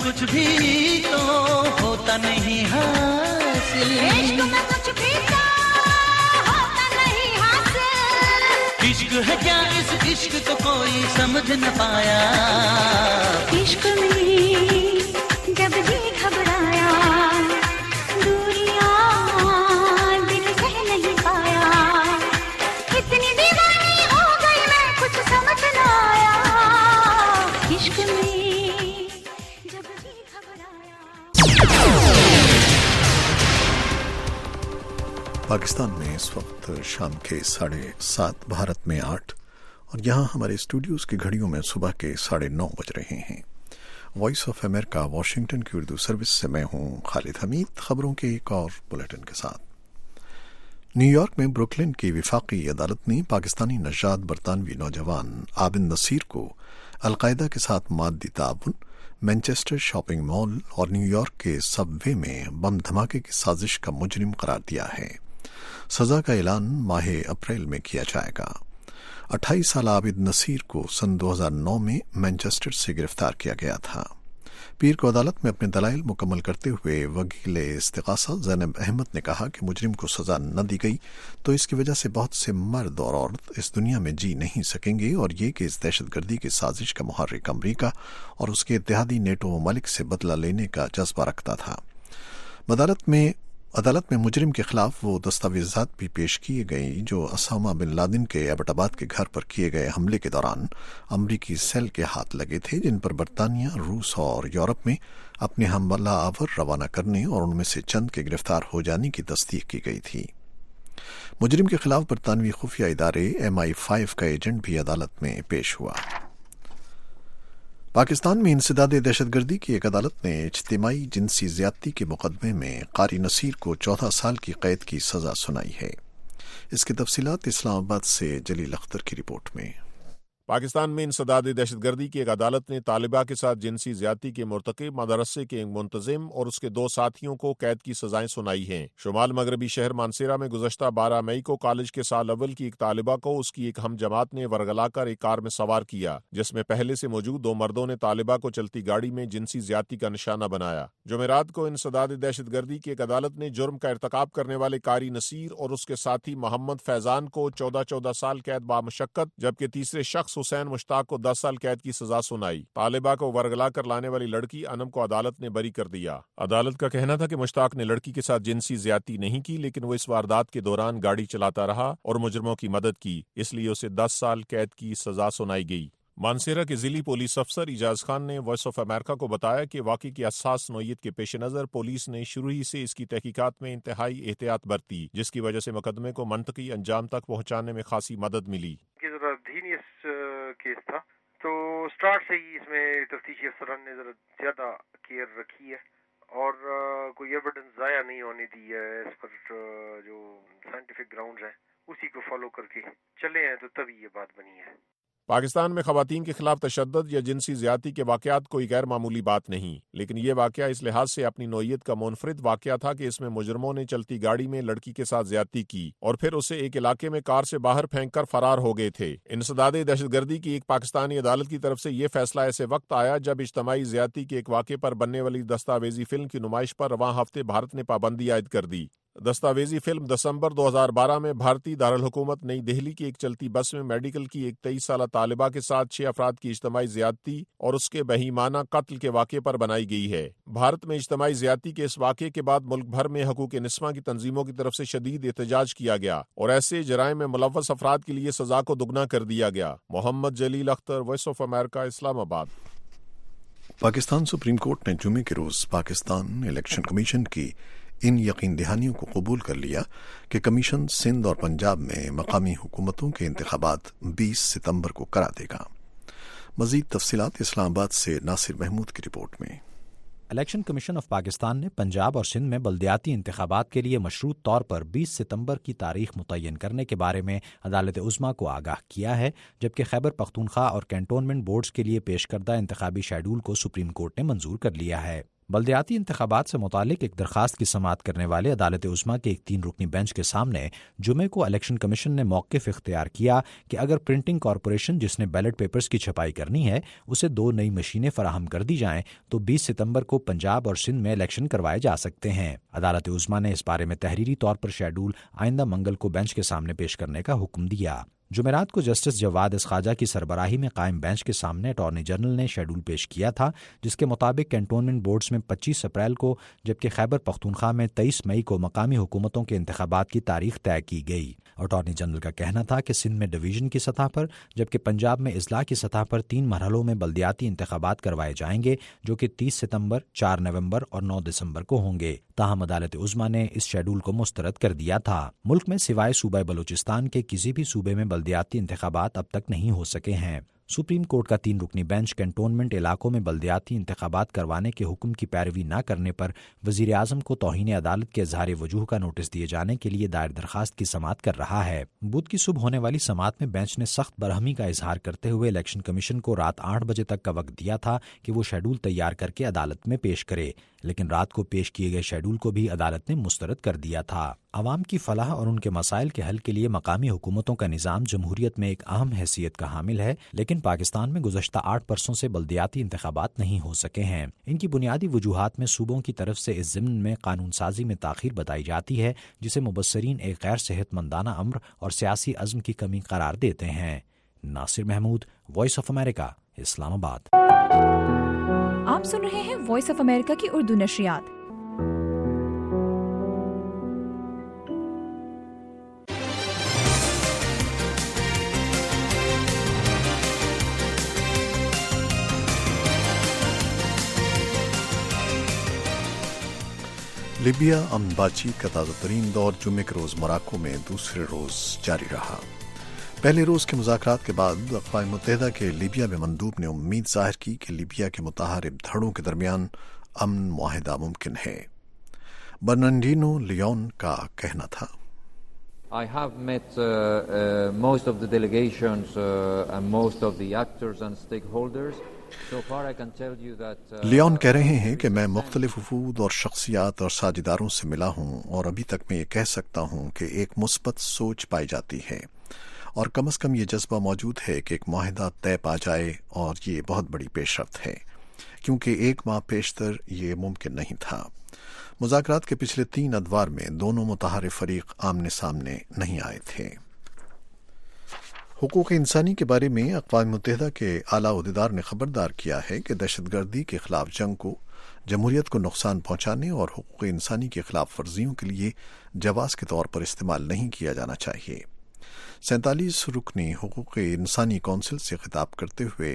कुछ भी तो होता नहीं हासिल, इश्क में कुछ भी तो होता नहीं हासिल। इश्क है क्या इस इश्क को कोई समझ न पाया, इश्क में जब जी घबराया, दूरियां दिल सह नहीं पाया, इतनी दीवानी हो गई मैं कुछ समझ न आया, इश्क में जब जी घबराया। पाकिस्तान में इस वक्त शाम के साढ़े सात, भारत में आठ, और यहाँ हमारे स्टूडियोज की घड़ियों में सुबह के साढ़े नौ बज रहे हैं। वॉइस ऑफ अमेरिका वाशिंगटन की उर्दू सर्विस से मैं हूँ खालिद हमीद। खबरों के एक और बुलेटिन के साथ। न्यूयॉर्क में ब्रुकलिन की विफाकी अदालत ने पाकिस्तानी नजाद बरतानवी नौजवान आबिद नसीर को अलकायदा के साथ मादी ताउन, मैनचेस्टर शॉपिंग मॉल और न्यूयॉर्क के सबवे में बम धमाके की साजिश का मुजरिम करार दिया है। सजा का ऐलान माह अप्रैल में किया जाएगा। अट्ठाईस साल आबिद नसीर को सन दो हज़ार नौ में मैनचेस्टर से गिरफ्तार किया गया था। पीर को अदालत में अपने दलाइल मुकम्मल करते हुए वकील इस्तिगासा ज़ैनब अहमद ने कहा कि मुजरिम को सजा न दी गई तो इसकी वजह से बहुत से मर्द और औरत इस दुनिया में जी नहीं सकेंगे, और ये कि इस दहशतगर्दी की साजिश का मुहर्रिक अमरीका और उसके इत्तेहादी नेटो ममालिक से बदला लेने का जज्बा रखता था। अदालत में अदालत में मुजरिम के खिलाफ वो दस्तावेजात भी पेश किए गए जो ओसामा बिन लादेन के एबटाबाद के घर पर किए गए हमले के दौरान अमरीकी सेल के हाथ लगे थे, जिन पर बरतानिया, रूस और यूरोप में अपने हमला आवर रवाना करने और उनमें से चंद के गिरफ्तार हो जाने की तस्दीक की गई थी। मुजरिम के खिलाफ बरतानवी खुफिया इदारे एम आई फाइव का एजेंट भी अदालत में पेश हुआ। पाकिस्तान में इंसदादे दहशतगर्दी की एक अदालत ने इज्तिमाई जिनसी ज्यादती के मुकदमे में कारी नसीर को चौदह साल की कैद की सजा सुनाई है। इसकी तफसीलात इस्लामाबाद से जलील अख्तर की रिपोर्ट में। पाकिस्तान में इंसदादे दहशतगर्दी की एक अदालत ने तालिबा के साथ जिनसी ज्यादती के मुर्तकिब मदरसे के एक मुंतजिम और उसके दो साथियों को कैद की सजाएं सुनाई हैं। शुमाल मगरबी शहर मानसेरा में गुज़श्ता बारह मई को कॉलेज के साल अव्वल की एक तालिबा को उसकी एक हम जमात ने वरगलाकर एक कार में सवार किया, जिसमें पहले से मौजूद दो मर्दों ने तालिबा को चलती गाड़ी में जिनसी ज्यादती का निशाना बनाया। जुमेरात को इंसदादे दहशतगर्दी की एक अदालत ने जुर्म का इर्तकाब करने वाले कारी नसीर और उसके साथी मोहम्मद फैजान को चौदह चौदह साल कैद बामशक्कत, जबकि तीसरे शख्स हुसैन मुश्ताक को दस साल कैद की सजा सुनाई। तालिबा को वरगला कर लाने वाली लड़की अनम को अदालत ने बरी कर दिया। अदालत का कहना था कि मुश्ताक ने लड़की के साथ जिनसी ज्यादती नहीं की, लेकिन वो इस वारदात के दौरान गाड़ी चलाता रहा और मुजरिमों की मदद की, इसलिए उसे दस साल कैद की सजा सुनाई गई। मानसेरा के जिली पुलिस अफसर इजाज खान ने वॉइस ऑफ अमेरिका को बताया कि वाकई की हसास नौयत के पेश नज़र पुलिस ने शुरू ही से इसकी तहकीकात में इंतहाई एहतियात बरती, जिसकी वजह से मुकदमे को मंतकी अंजाम तक पहुँचाने में खासी मदद मिली। केस था तो स्टार्ट से ही इसमें तफ्तीशी अफसरान ने जरा ज्यादा केयर रखी है और कोई एविडेंस ज़ाया नहीं होने दी है। इस पर जो साइंटिफिक ग्राउंड्स हैं उसी को फॉलो करके चले हैं, तो तभी ये बात बनी है। पाकिस्तान में खवातीन के खिलाफ तशद्दुद या जिनसी ज्यादती के वाकयात कोई गैर मामूली बात नहीं, लेकिन ये वाकया इस लिहाज से अपनी नौयत का मुनफरिद वाकया था कि इसमें मुजरमों ने चलती गाड़ी में लड़की के साथ ज्यादती की और फिर उसे एक इलाके में कार से बाहर फेंक कर फरार हो गए थे। इंसदादे दहशतगर्दी की एक पाकिस्तानी अदालत की तरफ से यह फैसला ऐसे वक्त आया जब इज्तिमाई ज्यादती के एक वाक़े पर बनने वाली दस्तावेजी फिल्म की नुमाइश पर रवां हफ्ते भारत ने पाबंदी आयद कर दी। दस्तावेजी फिल्म दिसंबर दो हज़ार बारह में भारतीय दारुल हुकूमत नई दिल्ली की एक चलती बस में मेडिकल की एक तेईस साल तालिबा के साथ छह अफराद की इज्तिमाई ज्यादती और उसके बहीमाना कत्ल के वाक़े पर बनाई गई है। भारत में इज्तिमाई ज्यादती के इस वाक़े के बाद मुल्क भर में हकूक़ निस्वां की तंजीमों की तरफ से शदीद एहतजाज किया गया और ऐसे जराइम में मुलव्वस अफराद के लिए सजा को दुगना कर दिया गया। Mohammad Jalil Akhtar, Voice of America, Islamabad. Pakistan Supreme Court ने जुमे के रोज पाकिस्तान इलेक्शन कमीशन की इन यकीन दहानियों को कबूल कर लिया कि कमीशन सिंध और पंजाब में मकामी हुकूमतों के इंतखाबात बीस सितंबर को करा देगा। मजीद तफसीलात इस्लामाबाद से नासिर महमूद की रिपोर्ट में। इलेक्शन कमीशन ऑफ पाकिस्तान ने पंजाब और सिंध में बल्दियाती इंतखाबात के लिए मशरूत तौर पर बीस सितंबर की तारीख मुतय्यन करने के बारे में अदालत उज़्मा को आगाह किया है, जबकि खैबर पख्तूनख्वा और कैंटोनमेंट बोर्ड्स के लिए पेश करदा इंतखाबी शेड्यूल को सुप्रीम कोर्ट ने मंजूर कर लिया है। بلدیاتی انتخابات سے متعلق ایک درخواست کی سماعت کرنے والے عدالت عظمیٰ کے ایک تین رکنی بینچ کے سامنے جمعے کو الیکشن کمیشن نے موقف اختیار کیا کہ اگر پرنٹنگ کارپوریشن جس نے بیلٹ پیپرز کی چھپائی کرنی ہے اسے دو نئی مشینیں فراہم کر دی جائیں تو بیس ستمبر کو پنجاب اور سندھ میں الیکشن کروائے جا سکتے ہیں۔ عدالت عظمیٰ نے اس بارے میں تحریری طور پر شیڈول آئندہ منگل کو بینچ کے سامنے پیش کرنے کا حکم دیا۔ جمعرات کو جسٹس جواد اسخواجہ کی سربراہی میں قائم بینچ کے سامنے اٹارنی جنرل نے شیڈول پیش کیا تھا، جس کے مطابق کینٹونمنٹ بورڈز میں پچیس اپریل کو جبکہ خیبر پختونخوا میں تیئیس مئی کو مقامی حکومتوں کے انتخابات کی تاریخ طے کی گئی۔ اٹارنی جنرل کا کہنا تھا کہ سندھ میں ڈویژن کی سطح پر جبکہ پنجاب میں اضلاع کی سطح پر تین مرحلوں میں بلدیاتی انتخابات کروائے جائیں گے، جو کہ تیس ستمبر، چار نومبر اور نو دسمبر کو ہوں گے۔ تاہم عدالت عظمیٰ نے اس شیڈول کو مسترد کر دیا تھا۔ ملک میں سوائے صوبہ بلوچستان کے کسی بھی صوبے میں بلدیاتی انتخابات اب تک نہیں ہو سکے ہیں۔ سپریم کورٹ کا تین رکنی بینچ کنٹونمنٹ علاقوں میں بلدیاتی انتخابات کروانے کے حکم کی پیروی نہ کرنے پر وزیر اعظم کو توہین عدالت کے اظہار وجوہ کا نوٹس دیے جانے کے لیے دائر درخواست کی سماعت کر رہا ہے۔ بدھ کی صبح ہونے والی سماعت میں بینچ نے سخت برہمی کا اظہار کرتے ہوئے الیکشن کمیشن کو رات آٹھ بجے تک کا وقت دیا تھا کہ وہ شیڈول تیار کر کے عدالت میں پیش کرے، لیکن رات کو پیش کیے گئے شیڈول کو بھی عدالت نے مسترد کر دیا تھا۔ عوام کی فلاح اور ان کے مسائل کے حل کے لیے مقامی حکومتوں کا نظام جمہوریت میں ایک اہم حیثیت کا حامل ہے، لیکن پاکستان میں گزشتہ آٹھ برسوں سے بلدیاتی انتخابات نہیں ہو سکے ہیں۔ ان کی بنیادی وجوہات میں صوبوں کی طرف سے اس ضمن میں قانون سازی میں تاخیر بتائی جاتی ہے، جسے مبصرین ایک غیر صحت مندانہ امر اور سیاسی عزم کی کمی قرار دیتے ہیں۔ Nasir Mahmood, Voice of America, Islamabad. آپ سن رہے ہیں وائس آف امریکہ کی اردو نشریات۔ لیبیا امن بات چیت کا تازہ ترین دور جمعے کے روز موراکو میں دوسرے روز جاری رہا۔ پہلے روز کے مذاکرات کے بعد اقوام متحدہ کے لیبیا میں مندوب نے امید ظاہر کی کہ لیبیا کے متحارب دھڑوں کے درمیان امن معاہدہ ممکن ہے۔ برنارڈینو لیون کا کہنا تھا، I have met uh, uh, most of the delegations uh, and most of the actors and stakeholders. So far I can tell you that uh, Leon کہہ رہے ہیں کہ میں مختلف وفود اور شخصیات اور ساجداروں سے ملا ہوں اور ابھی تک میں یہ کہہ سکتا ہوں کہ ایک مثبت سوچ پائی جاتی ہے اور کم از کم یہ جذبہ موجود ہے کہ ایک معاہدہ طے پا جائے، اور یہ بہت بڑی پیش رفت ہے کیونکہ ایک ماہ پیشتر یہ ممکن نہیں تھا۔ مذاکرات کے پچھلے تین ادوار میں دونوں متحارب فریق آمنے سامنے نہیں آئے تھے۔ حقوق انسانی کے بارے میں اقوام متحدہ کے اعلیٰ عہدیدار نے خبردار کیا ہے کہ دہشت گردی کے خلاف جنگ کو جمہوریت کو نقصان پہنچانے اور حقوق انسانی کی خلاف ورزیوں کے لیے جواز کے طور پر استعمال نہیں کیا جانا چاہیے۔ سینتالیس رکنی حقوق انسانی کونسل سے خطاب کرتے ہوئے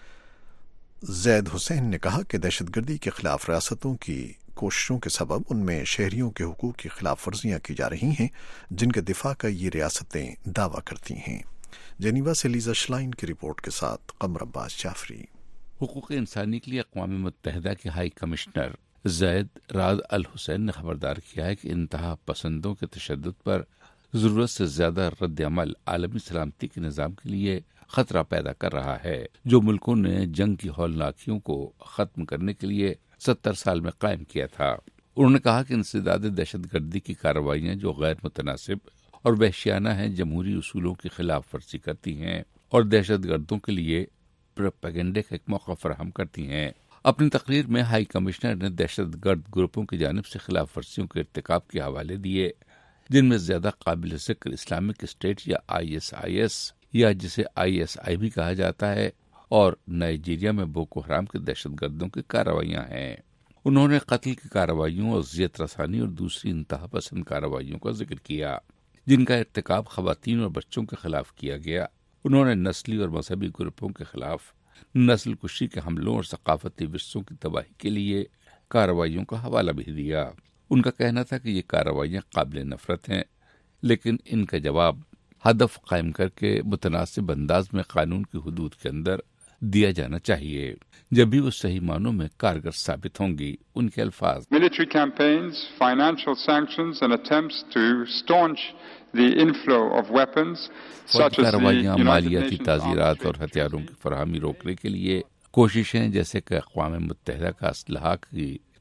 زید حسین نے کہا کہ دہشت گردی کے خلاف ریاستوں کی کوششوں کے سبب ان میں شہریوں کے حقوق کی خلاف ورزیاں کی جا رہی ہیں، جن کے دفاع کا یہ ریاستیں دعویٰ کرتی ہیں۔ جنیوا سے لیزا شلائن کی رپورٹ کے ساتھ قمر عباس جعفری۔ حقوق انسانی کے لیے اقوام متحدہ کے ہائی کمشنر زید راد الحسین نے خبردار کیا ہے کہ انتہا پسندوں کے تشدد پر ضرورت سے زیادہ رد عمل عالمی سلامتی کے نظام کے لیے خطرہ پیدا کر رہا ہے، جو ملکوں نے جنگ کی ہولناکیوں کو ختم کرنے کے لیے ستر سال میں قائم کیا تھا۔ انہوں نے کہا کہ انسداد دہشت گردی کی کارروائیاں جو غیر متناسب اور وحشیانہ ہیں، جمہوری اصولوں کی خلاف ورزی کرتی ہیں اور دہشت گردوں کے لیے پروپیگنڈے کا ایک موقع فراہم کرتی ہیں۔ اپنی تقریر میں ہائی کمشنر نے دہشت گرد گروپوں کی جانب سے خلاف ورزیوں کے ارتکاب کے حوالے دیے، جن میں زیادہ قابل ذکر اسلامک اسٹیٹ یا آئی ایس آئی ایس یا جسے آئی ایس آئی بھی کہا جاتا ہے، اور نائجیریا میں بوکو حرام کے دہشت گردوں کی کارروائیاں ہیں۔ انہوں نے قتل کی کارروائیوں اور اذیت رسانی اور دوسری انتہا پسند کارروائیوں کا ذکر کیا، جن کا ارتکاب خواتین اور بچوں کے خلاف کیا گیا۔ انہوں نے نسلی اور مذہبی گروپوں کے خلاف نسل کشی کے حملوں اور ثقافتی ورثوں کی تباہی کے لیے کارروائیوں کا حوالہ بھی دیا۔ ان کا کہنا تھا کہ یہ کارروائیاں قابل نفرت ہیں، لیکن ان کا جواب ہدف قائم کر کے متناسب انداز میں قانون کی حدود کے اندر دیا جانا چاہیے، جب بھی وہ صحیح معنوں میں کارگر ثابت ہوں گی۔ ان کے الفاظ، military campaigns, financial sanctions and attempts to staunch the inflow of weapons such as کارروائیاں، the مالیاتی تعزیرات اور ہتھیاروں کی فراہمی روکنے کے لیے کوششیں، جیسے کہ اقوام متحدہ کا اسلحہ کی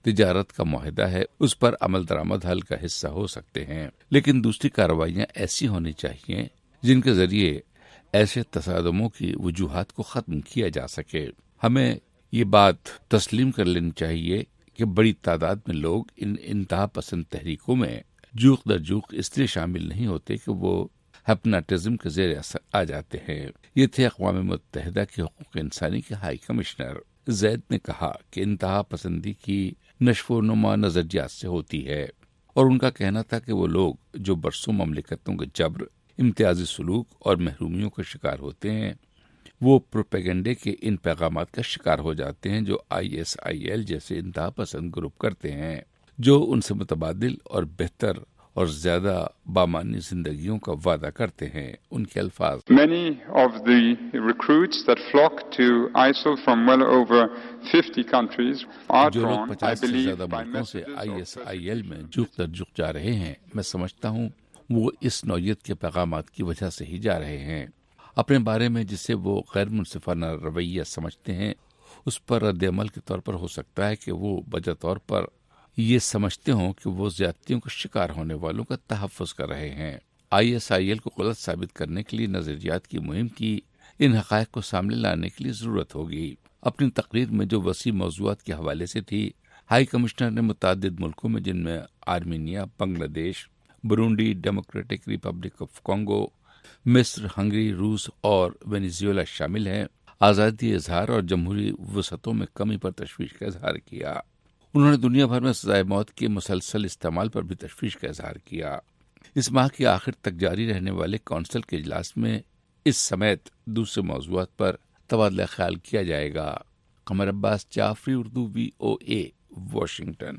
تجارت کا معاہدہ ہے اس پر عمل درآمد حل کا حصہ ہو سکتے ہیں، لیکن دوسری کارروائیاں ایسی ہونی چاہیے جن کے ذریعے ایسے تصادموں کی وجوہات کو ختم کیا جا سکے۔ ہمیں یہ بات تسلیم کر لینی چاہیے کہ بڑی تعداد میں لوگ ان انتہا پسند تحریکوں میں جوق در جوق اس لیے شامل نہیں ہوتے کہ وہ ہپناٹزم کے زیر اثر آ جاتے ہیں۔ یہ تھے اقوام متحدہ کے حقوق انسانی کے ہائی کمشنر زید نے کہا کہ انتہا پسندی کی نشو و نما نظریات سے ہوتی ہے، اور ان کا کہنا تھا کہ وہ لوگ جو برسوں مملکتوں کے جبر، امتیازی سلوک اور محرومیوں کا شکار ہوتے ہیں، وہ پروپیگنڈے کے ان پیغامات کا شکار ہو جاتے ہیں جو آئی ایس آئی ایل جیسے انتہا پسند گروپ کرتے ہیں، جو ان سے متبادل اور بہتر اور زیادہ بامانی زندگیوں کا وعدہ کرتے ہیں۔ ان کے الفاظ: Many of the recruits that flock to I S I L from well over fifty countries are جو لوگ drawn, I پچاس سے believe, زیادہ by ملکوں سے messages آئی of ایس آئی ایل میں جوک در جوک جا رہے ہیں، میں سمجھتا ہوں وہ اس نوعیت کے پیغامات کی وجہ سے ہی جا رہے ہیں۔ اپنے بارے میں جسے وہ غیر منصفانہ رویہ سمجھتے ہیں اس پر رد عمل کے طور پر ہو سکتا ہے کہ وہ بجا طور پر یہ سمجھتے ہوں کہ وہ زیادتیوں کا شکار ہونے والوں کا تحفظ کر رہے ہیں۔ آئی ایس آئی ایل کو غلط ثابت کرنے کے لیے نظریات کی مہم کی ان حقائق کو سامنے لانے کے لیے ضرورت ہوگی۔ اپنی تقریر میں جو وسیع موضوعات کے حوالے سے تھی، ہائی کمشنر نے متعدد ملکوں میں جن میں Armenia, Bangladesh, Burundi, Democratic Republic of Congo, مصر، ہنگری، روس اور وینیزویلا شامل ہیں، آزادی اظہار اور جمہوری وسعتوں میں کمی پر تشویش کا اظہار کیا۔ انہوں نے دنیا بھر میں سزائے موت کے مسلسل استعمال پر بھی تشویش کا اظہار کیا۔ اس ماہ کے آخر تک جاری رہنے والے کونسل کے اجلاس میں اس سمیت دوسرے موضوعات پر تبادلہ خیال کیا جائے گا۔ Qamar Abbas Jafri, Urdu V O A, Washington.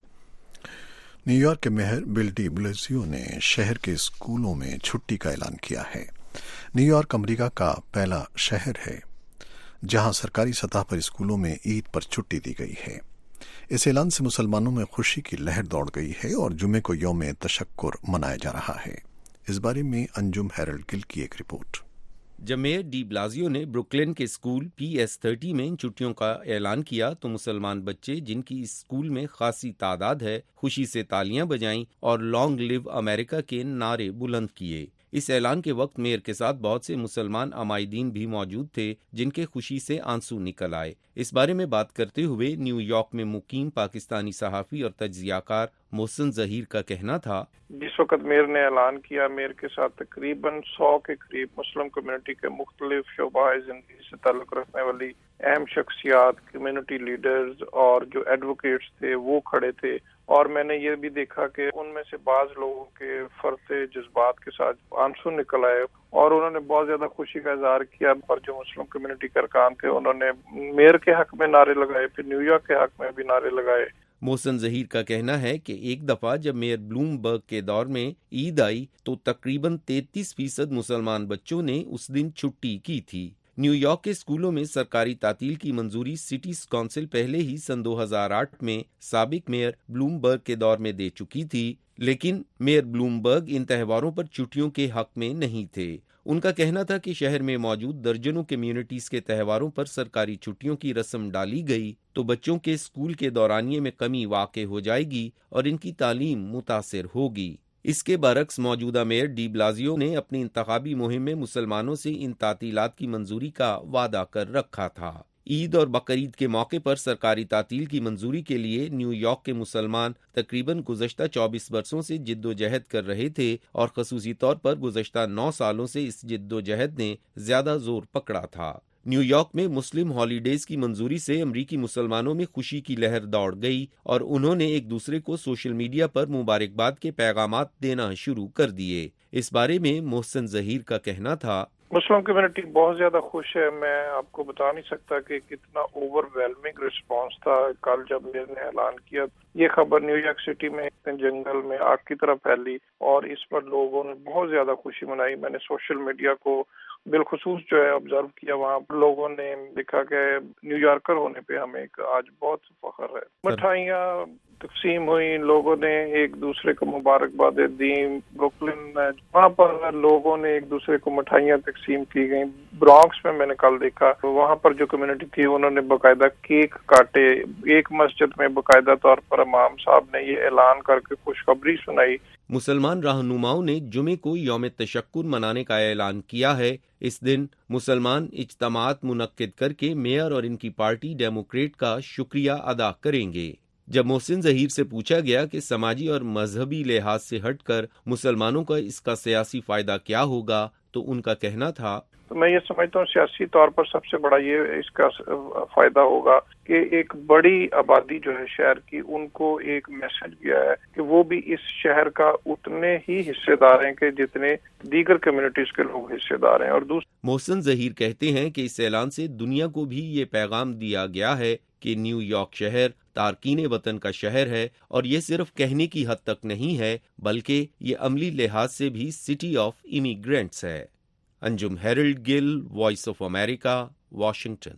New York کے میئر بل ڈی بلیزیو نے شہر کے اسکولوں میں چھٹی کا اعلان کیا ہے۔ نیو یارک امریکہ کا پہلا شہر ہے جہاں سرکاری سطح پر اسکولوں میں عید پر چھٹی دی گئی ہے۔ اس اعلان سے مسلمانوں میں خوشی کی لہر دوڑ گئی ہے اور جمعے کو یوم تشکر منایا جا رہا ہے۔ اس بارے میں انجم ہیرلڈ گل کی ایک رپورٹ۔ جب میئر ڈی بلازیو نے بروکلن کے اسکول پی ایس تھرٹی میں ان چھٹیوں کا اعلان کیا تو مسلمان بچے جن کی اس اسکول میں خاصی تعداد ہے خوشی سے تالیاں بجائیں اور لانگ لیو امریکہ کے نعرے بلند کیے۔ اس اعلان کے وقت میئر کے ساتھ بہت سے مسلمان عمائدین بھی موجود تھے جن کے خوشی سے آنسو نکل آئے۔ اس بارے میں بات کرتے ہوئے نیو یارک میں مقیم پاکستانی صحافی اور تجزیہ کار محسن ظہیر کا کہنا تھا: جس وقت میئر نے اعلان کیا، میئر کے ساتھ تقریباً سو کے قریب مسلم کمیونٹی کے مختلف شعبہ زندگی سے تعلق رکھنے والی اہم شخصیات، کمیونٹی لیڈرز اور جو ایڈوکیٹس تھے وہ کھڑے تھے، اور میں نے یہ بھی دیکھا کہ ان میں سے بعض لوگوں کے فرتے جذبات کے ساتھ آنسو نکل آئے اور انہوں نے بہت زیادہ خوشی کا اظہار کیا۔ اور جو مسلم کمیونٹی کے ارکان تھے انہوں نے میئر کے حق میں نعرے لگائے، پھر نیو یارک کے حق میں بھی نعرے لگائے۔ محسن ظہیر کا کہنا ہے کہ ایک دفعہ جب میئر بلوم برگ کے دور میں عید آئی تو تقریباً تینتیس فیصد مسلمان بچوں نے اس دن چھٹی کی تھی۔ نیو یارک کے اسکولوں میں سرکاری تعطیل کی منظوری سٹی کونسل پہلے ہی سن دو ہزار آٹھ میں سابق میئر بلوم برگ کے دور میں دے چکی تھی، لیکن میئر بلوم برگ ان تہواروں پر چھٹیوں کے حق میں نہیں تھے۔ ان کا کہنا تھا کہ شہر میں موجود درجنوں کمیونٹیز کے تہواروں پر سرکاری چھٹیوں کی رسم ڈالی گئی تو بچوں کے اسکول کے دورانیے میں کمی واقع ہو جائے گی اور ان کی تعلیم متاثر ہوگی۔ اس کے برعکس موجودہ میئر ڈی بلازیو نے اپنی انتخابی مہم میں مسلمانوں سے ان تعطیلات کی منظوری کا وعدہ کر رکھا تھا۔ عید اور بقرعید کے موقع پر سرکاری تعطیل کی منظوری کے لیے نیو یارک کے مسلمان تقریباً گزشتہ چوبیس برسوں سے جد و جہد کر رہے تھے اور خصوصی طور پر گزشتہ نو سالوں سے اس جد و جہد نے زیادہ زور پکڑا تھا۔ نیو یارک میں مسلم ہالیڈیز کی منظوری سے امریکی مسلمانوں میں خوشی کی لہر دوڑ گئی اور انہوں نے ایک دوسرے کو سوشل میڈیا پر مبارکباد کے پیغامات دینا شروع کر دیے۔ اس بارے میں محسن ظہیر کا کہنا تھا: مسلم کمیونٹی بہت زیادہ خوش ہے۔ میں آپ کو بتا نہیں سکتا کہ کتنا اوور ویلمنگ رسپانس تھا کل جب میئر نے اعلان کیا۔ یہ خبر نیو یارک سٹی میں جنگل میں آگ کی طرح پھیلی اور اس پر لوگوں نے بہت زیادہ خوشی منائی۔ میں نے سوشل میڈیا کو بالخصوص جو ہے آبزرو کیا، وہاں لوگوں نے لکھا کہ نیو یارکر ہونے پہ ہمیں آج بہت فخر ہے۔ مٹھائیاں तकसीम हुई, लोगों ने एक दूसरे को मुबारकबादें दी। ब्रुकलिन में वहाँ पर लोगों ने एक दूसरे को मिठाइयाँ तकसीम की गई। ब्रॉन्क्स में मैंने कल देखा, वहाँ पर जो कम्युनिटी थी उन्होंने बाकायदा केक काटे। एक मस्जिद में बाकायदा तौर पर इमाम साहब ने ये ऐलान करके खुशखबरी सुनाई। मुसलमान रहनुमाओं ने जुमे को यौम तशक्कुर मनाने का ऐलान किया है। इस दिन मुसलमान इज्तिमात मुनक्किद करके मेयर और इनकी पार्टी डेमोक्रेट का शुक्रिया अदा करेंगे। जब मोहसिन जहीर से पूछा गया कि समाजी और मजहबी लिहाज से हटकर मुसलमानों का इसका सियासी फायदा क्या होगा, तो उनका कहना था, तो मैं ये समझता हूँ सियासी तौर पर सबसे बड़ा ये इसका फायदा होगा कि एक बड़ी आबादी जो है शहर की, उनको एक मैसेज गया है कि वो भी इस शहर का उतने ही हिस्सेदार हैं कि जितने दीगर कम्युनिटीज के लोग हिस्सेदार हैं। और दूसरा, मोहसिन जहीर कहते हैं कि इस ऐलान से दुनिया को भी ये पैगाम दिया गया है कि न्यूयॉर्क शहर तारकीन वतन का शहर है, और ये सिर्फ कहने की हद तक नहीं है, बल्कि ये अमली लिहाज से भी सिटी ऑफ इमिग्रेंट्स है। Anjum Herald Gill, Voice of America, Washington.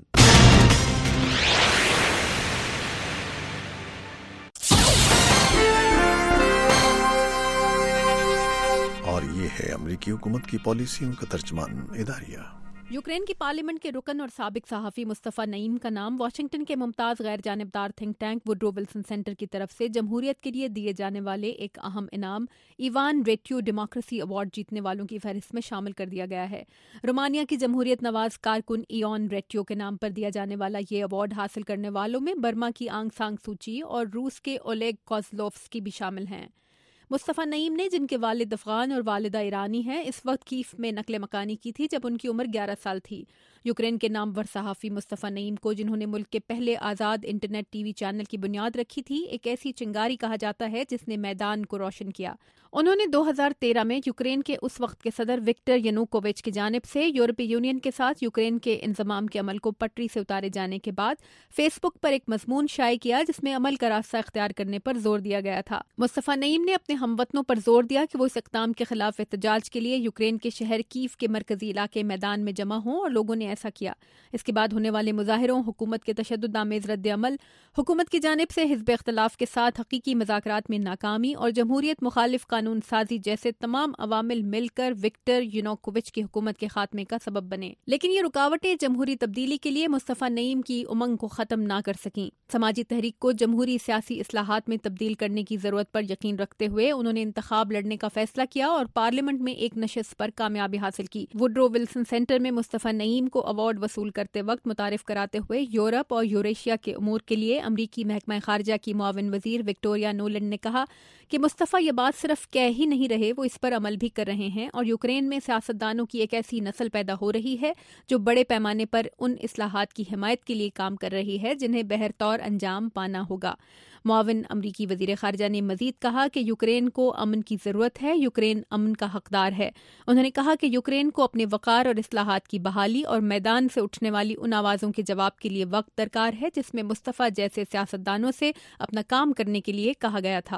और ये है अमेरिकी हुकूमत की पॉलिसियों का तर्जमान इदारिया। यूक्रेन की पार्लियामेंट के रुकन और साबिक सहाफ़ी मुस्तफ़ा नईम का नाम वाशिंगटन के मुमताज़ गैर जानिबदार think tank Woodrow Wilson Center की तरफ से जमहूरियत के लिए दिए जाने वाले एक अहम इनाम इवान रेट्यो डेमोक्रेसी अवार्ड जीतने वालों की फहरिस्त में शामिल कर दिया गया है। रोमानिया की जमहूरियत नवाज कारकुन इवान रेट्यो के नाम पर दिया जाने वाला ये अवार्ड हासिल करने वालों में बर्मा की आंग सांग सूची और रूस के ओलेग कोज़लोव्स्की भी शामिल हैं। मुस्तफ़ा नईम ने, जिनके वालिद अफगान और वालिदा ईरानी हैं, इस वक्त कीफ में नकल मकानी की थी जब उनकी उम्र ग्यारह साल थी। यूक्रेन के नामवर सहाफ़ी मुस्तफ़ा नईम को, जिन्होंने मुल्क के पहले आज़ाद इंटरनेट टीवी चैनल की बुनियाद रखी थी, एक ऐसी चिंगारी कहा जाता है जिसने मैदान को रोशन किया। उन्होंने दो हज़ार तेरह में यूक्रेन के उस वक्त के सदर विक्टर यनुकोविच की जानिब से यूरोपीय यूनियन के साथ यूक्रेन के इंजमाम के अमल को पटरी से उतारे जाने के बाद फेसबुक पर एक मजमून शाये किया जिसमें अमल का रास्ता इख्तियार करने पर जोर दिया गया था। मुस्तफ़ा नईम ने अपने हमवतनों पर जोर दिया कि वो इस इक़दाम के खिलाफ एहतजाज के लिए यूक्रेन के शहर कीव के मरकजी इलाके मैदान में जमा हों, और लोगों ने ऐसा किया। इसके बाद होने वाले मुजाहिरों, हुकूमत के तशद्दुद आमेज रद्द अमल, हुकूमत की जानिब से हिज़्ब इख्तिलाफ के साथ हकीकी मज़ाकरात में नाकामी और जमहूरियत मुखालिफ कानून साजी जैसे तमाम अवामिल मिलकर विक्टर यनुकोविच की हुकूमत के खात्मे का सबब बने। लेकिन ये रुकावटें जमहूरी तब्दीली के लिए मुस्तफ़ा नईम की उमंग को ख़त्म ना कर सकीं। समाजी तहरीक को जमहूरी सियासी इस्लाहात में तब्दील करने की ज़रूरत पर यकीन रखते हुए उन्होंने इंतखाब लड़ने का फैसला किया और पार्लियामेंट में एक नशिस्त पर कामयाबी हासिल की। वुड्रो विल्सन सेंटर में मुस्तफ़ा नईम को अवार्ड वसूल करते वक्त मुतारिफ कराते हुए यूरोप और यूरेशिया के उमूर के लिए अमरीकी महकमा खारजा की मुआविन वजीर विक्टोरिया नोलैंड ने कहा कि मुस्तफ़ा ये बात सिर्फ कह ही नहीं रहे, वो इस पर अमल भी कर रहे हैं, और यूक्रेन में सियासतदानों की एक ऐसी नस्ल पैदा हो रही है जो बड़े पैमाने पर उन इस्लाहात की हिमायत के लिए काम कर रही है जिन्हें बहरतौर अंजाम पाना होगा। मुआविन अमरीकी वजीर खारजा ने मजीद कहा कि यूक्रेन को अमन की ज़रूरत है, यूक्रेन अमन का हकदार है। उन्होंने कहा कि यूक्रेन को अपने वक़ार और इस्लाहात की बहाली और मैदान से उठने वाली उन आवाज़ों के जवाब के लिए वक्त दरकार है जिसमें मुस्तफ़ा जैसे सियासतदानों से अपना काम करने के लिए कहा गया था।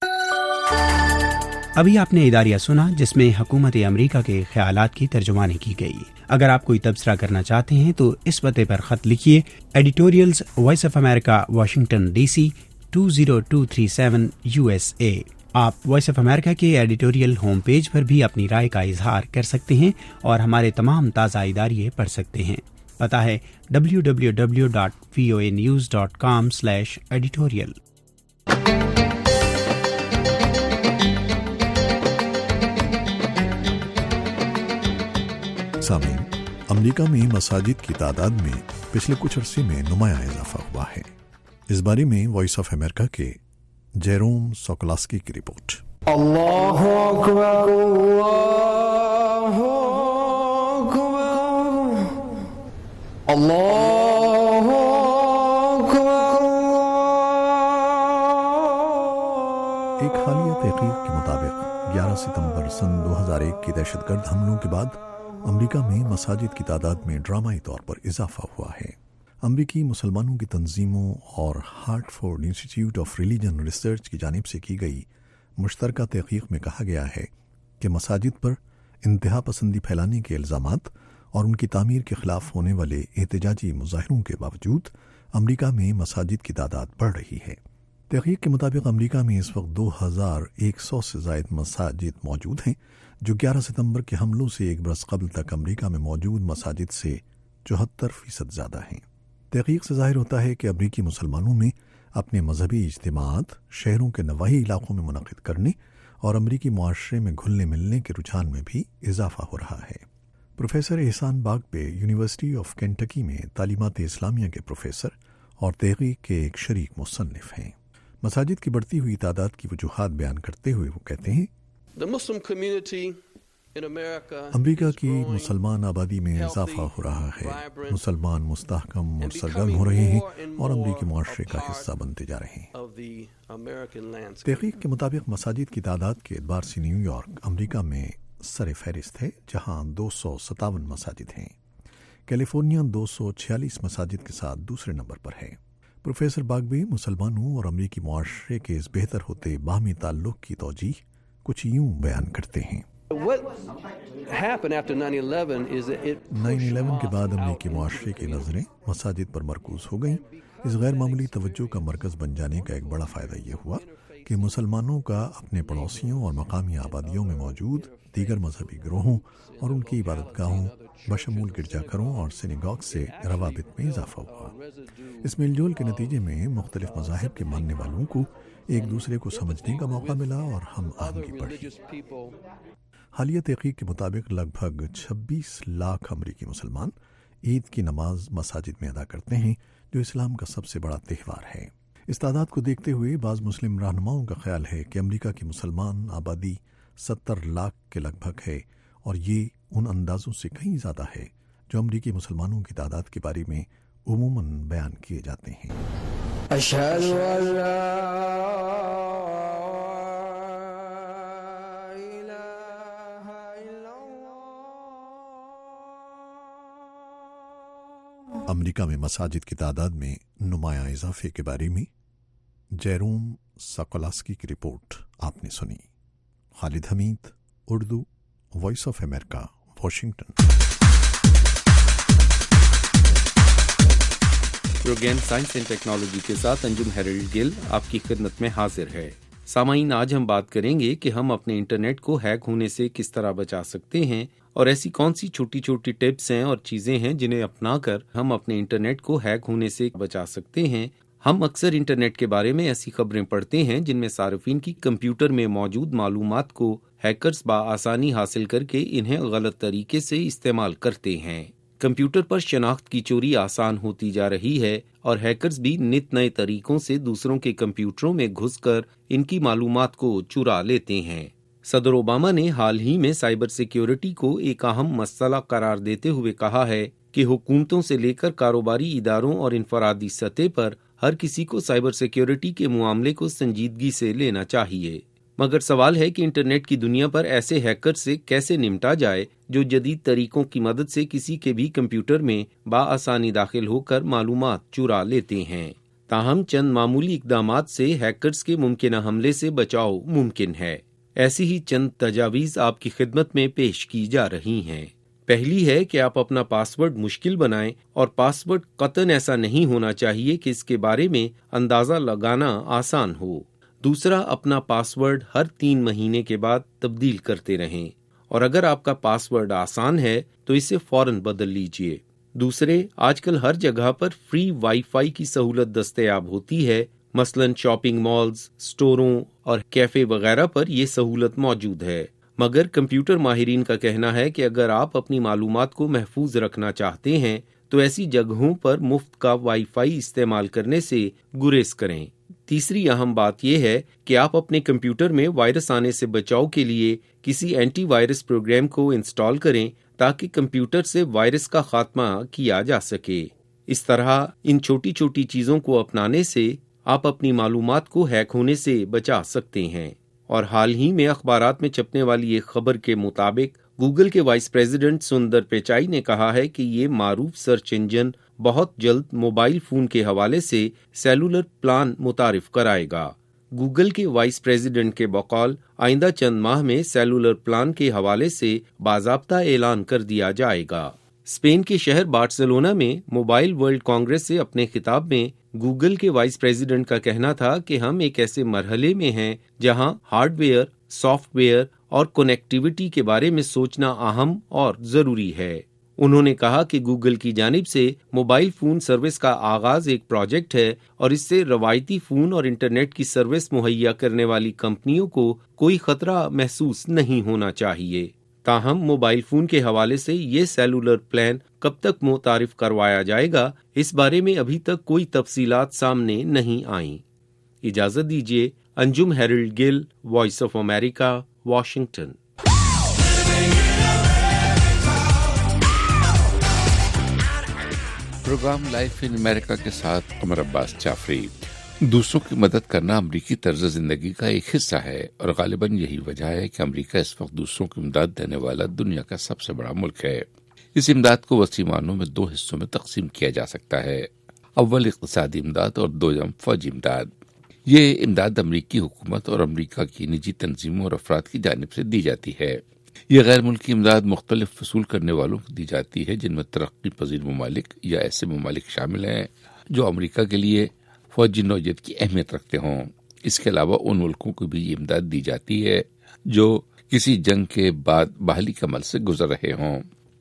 अभी आपने इदारिया सुना जिसमें हुकूमत अमरीका के ख्यालात की तर्जुमानी की गई। अगर आप कोई तबसरा करना चाहते हैं तो इस पते पर खत लिखिए, editorials, Voice of America, Washington DC two zero two three seven USA. आप वॉइस ऑफ अमेरिका के एडिटोरियल होम पेज पर भी अपनी राय का इजहार कर सकते हैं और हमारे तमाम ताज़ा इदारिये पढ़ सकते हैं। पता है W W W dot V O A news dot com slash editorial. सामीन, अमेरिका में मसाजिद की तादाद में पिछले कुछ अरसे में नुमाया इजाफा हुआ है। इस बारे में वॉइस ऑफ अमेरिका के जेरोम सोकोलास्की की रिपोर्ट। अल्लाहु अकबर, अल्लाहु अकबर, अल्लाहु अकबर। एक हालिया तहकीक के मुताबिक ग्यारह सितंबर सन दो हज़ार एक की दहशतगर्द हमलों के बाद अमेरिका में मसाजिद की तादाद में ड्रामाई तौर पर इजाफा हुआ है। अमरीकी मुसलमानों की तंजीमों और Hartford Institute of Religion Research की जानिब से की गई मुश्तरका तहकीक में कहा गया है कि मसाजिद पर इंतहा पसंदी फैलाने के इल्ज़ामात और उनकी तामीर के खिलाफ होने वाले एहतजाजी मुजाहिरों के बावजूद अमरीका में मसाजिद की तादाद बढ़ रही है। تحقیق کے مطابق امریکہ میں اس وقت دو ہزار ایک سو سے زائد مساجد موجود ہیں، جو گیارہ ستمبر کے حملوں سے ایک برس قبل تک امریکہ میں موجود مساجد سے چوہتر فیصد زیادہ ہیں۔ تحقیق سے ظاہر ہوتا ہے کہ امریکی مسلمانوں میں اپنے مذہبی اجتماعات شہروں کے نواحی علاقوں میں منعقد کرنے اور امریکی معاشرے میں گھلنے ملنے کے رجحان میں بھی اضافہ ہو رہا ہے۔ Professor Ihsan Bagby University of Kentucky میں تعلیمات اسلامیہ کے پروفیسر اور تحقیق کے ایک شریک مصنف ہیں۔ مساجد کی بڑھتی ہوئی تعداد کی وجوہات بیان کرتے ہوئے وہ کہتے ہیں، امریکہ کی مسلمان آبادی میں اضافہ ہو رہا ہے، مسلمان مستحکم اور سرگرم ہو رہے ہیں اور امریکی معاشرے کا حصہ بنتے جا رہے ہیں۔ تحقیق کے مطابق مساجد کی تعداد کے اعتبار سے نیو یارک امریکہ میں سر فہرست ہے، جہاں دو سو ستاون مساجد ہیں۔ کیلیفورنیا دو سو چھیالیس مساجد کے ساتھ دوسرے نمبر پر ہے۔ پروفیسر باغبے مسلمانوں اور امریکی معاشرے کے اس بہتر ہوتے باہمی تعلق کی توجیہ کچھ یوں بیان کرتے ہیں۔ نائن الیون کے بعد امریکی معاشرے کی نظریں مساجد پر مرکوز ہو گئیں۔ اس غیر معمولی توجہ کا مرکز بن جانے کا ایک بڑا فائدہ یہ ہوا کہ مسلمانوں کا اپنے پڑوسیوں اور مقامی آبادیوں میں موجود دیگر مذہبی گروہوں اور ان کی عبادت گاہوں بشمول گرجا گھروں اور سینیگاگ سے روابط میں اضافہ ہوا۔ اس میل جول کے نتیجے میں مختلف مذاہب کے ماننے والوں کو ایک دوسرے کو سمجھنے کا موقع ملا اور ہم آہنگی بڑھی۔ حالیہ تحقیق کے مطابق لگ بھگ چھبیس لاکھ امریکی مسلمان عید کی نماز مساجد میں ادا کرتے ہیں، جو اسلام کا سب سے بڑا تہوار ہے۔ اس تعداد کو دیکھتے ہوئے بعض مسلم رہنماؤں کا خیال ہے کہ امریکہ کی مسلمان آبادی ستر لاکھ کے لگ بھگ ہے، اور یہ ان اندازوں سے کہیں زیادہ ہے جو امریکی مسلمانوں کی تعداد کے بارے میں عموماً بیان کیے جاتے ہیں۔ اشہد ان لا الہ الا اللہ۔ امریکہ میں مساجد کی تعداد میں نمایاں اضافے کے بارے میں جیروم ساکولاسکی کی رپورٹ آپ نے سنی۔ Khalid Hameed, Urdu, Voice of America, Washington. Program science and technology کے ساتھ انجم ہیرلڈ گل آپ کی خدمت میں حاضر ہے۔ سامعین، آج ہم بات کریں گے کہ ہم اپنے انٹرنیٹ کو ہیک ہونے سے کس طرح بچا سکتے ہیں، اور ایسی کون سی چھوٹی چھوٹی ٹپس ہیں اور چیزیں ہیں جنہیں اپنا کر ہم اپنے انٹرنیٹ کو ہیک ہونے سے بچا سکتے ہیں۔ ہم اکثر انٹرنیٹ کے بارے میں ایسی خبریں پڑھتے ہیں جن میں صارفین کی کمپیوٹر میں موجود معلومات کو ہیکرز بآسانی حاصل کر کے انہیں غلط طریقے سے استعمال کرتے ہیں۔ کمپیوٹر پر شناخت کی چوری آسان ہوتی جا رہی ہے، اور ہیکرز بھی نت نئے طریقوں سے دوسروں کے کمپیوٹروں میں گھس کر ان کی معلومات کو چرا لیتے ہیں۔ صدر اوباما نے حال ہی میں سائبر سیکیورٹی کو ایک اہم مسئلہ قرار دیتے ہوئے کہا ہے کہ حکومتوں سے لے کر کاروباری اداروں اور انفرادی سطح پر ہر کسی کو سائبر سیکیورٹی کے معاملے کو سنجیدگی سے لینا چاہیے۔ مگر سوال ہے کہ انٹرنیٹ کی دنیا پر ایسے ہیکر سے کیسے نمٹا جائے جو جدید طریقوں کی مدد سے کسی کے بھی کمپیوٹر میں بآسانی داخل ہو کر معلومات چرا لیتے ہیں۔ تاہم چند معمولی اقدامات سے ہیکرز کے ممکنہ حملے سے بچاؤ ممکن ہے۔ ایسی ہی چند تجاویز آپ کی خدمت میں پیش کی جا رہی ہیں۔ پہلی ہے کہ آپ اپنا پاس ورڈ مشکل بنائیں، اور پاس ورڈ قطعاً ایسا نہیں ہونا چاہیے کہ اس کے بارے میں اندازہ لگانا آسان ہو۔ دوسرا، اپنا پاس ورڈ ہر تین مہینے کے بعد تبدیل کرتے رہیں، اور اگر آپ کا پاس ورڈ آسان ہے تو اسے فوراً بدل لیجئے۔ دوسرے، آج کل ہر جگہ پر فری وائی فائی کی سہولت دستیاب ہوتی ہے، مثلاً شاپنگ مالز، سٹوروں اور کیفے وغیرہ پر یہ سہولت موجود ہے۔ مگر کمپیوٹر ماہرین کا کہنا ہے کہ اگر آپ اپنی معلومات کو محفوظ رکھنا چاہتے ہیں تو ایسی جگہوں پر مفت کا وائی فائی استعمال کرنے سے گریز کریں۔ تیسری اہم بات یہ ہے کہ آپ اپنے کمپیوٹر میں وائرس آنے سے بچاؤ کے لیے کسی اینٹی وائرس پروگرام کو انسٹال کریں تاکہ کمپیوٹر سے وائرس کا خاتمہ کیا جا سکے۔ اس طرح ان چھوٹی چھوٹی چیزوں کو اپنانے سے آپ اپنی معلومات کو ہیک ہونے سے بچا سکتے ہیں۔ اور حال ہی میں اخبارات میں چھپنے والی ایک خبر کے مطابق گوگل کے وائس پریزیڈنٹ سندر پچائی نے کہا ہے کہ یہ معروف سرچ انجن بہت جلد موبائل فون کے حوالے سے سیلولر پلان متعارف کرائے گا۔ گوگل کے وائس پریزیڈنٹ کے بقول آئندہ چند ماہ میں سیلولر پلان کے حوالے سے باضابطہ اعلان کر دیا جائے گا۔ اسپین کے شہر بارسلونا میں موبائل ورلڈ کانگریس سے اپنے خطاب میں گوگل کے وائس پریزیڈنٹ کا کہنا تھا کہ ہم ایک ایسے مرحلے میں ہیں جہاں ہارڈ ویئر، سافٹ ویئر اور کنیکٹیوٹی کے بارے میں سوچنا اہم اور ضروری ہے۔ انہوں نے کہا کہ گوگل کی جانب سے موبائل فون سروس کا آغاز ایک پروجیکٹ ہے اور اس سے روایتی فون اور انٹرنیٹ کی سروس مہیا کرنے والی کمپنیوں کو کوئی خطرہ محسوس نہیں ہونا چاہیے۔ تاہم موبائل فون کے حوالے سے یہ سیلولر پلان کب تک متعارف کروایا جائے گا، اس بارے میں ابھی تک کوئی تفصیلات سامنے نہیں آئیں۔ اجازت دیجیے، Anjum Herald Gill, Voice of America, Washington. Program Life in America کے ساتھ عمر عباس جعفری۔ دوسروں کی مدد کرنا امریکی طرز زندگی کا ایک حصہ ہے اور غالباً یہی وجہ ہے کہ امریکہ اس وقت دوسروں کی امداد دینے والا دنیا کا سب سے بڑا ملک ہے۔ اس امداد کو وسیع معنوں میں دو حصوں میں تقسیم کیا جا سکتا ہے، اول اقتصادی امداد اور دوم فوجی امداد۔ یہ امداد امریکی حکومت اور امریکہ کی نجی تنظیموں اور افراد کی جانب سے دی جاتی ہے۔ یہ غیر ملکی امداد مختلف وصول کرنے والوں کو دی جاتی ہے، جن میں ترقی پذیر ممالک یا ایسے ممالک شامل ہیں جو امریکہ کے لیے فوجی نوعیت کی اہمیت رکھتے ہوں۔ اس کے علاوہ ان ملکوں کو بھی یہ امداد دی جاتی ہے جو کسی جنگ کے بعد بحالی کے عمل سے گزر رہے ہوں۔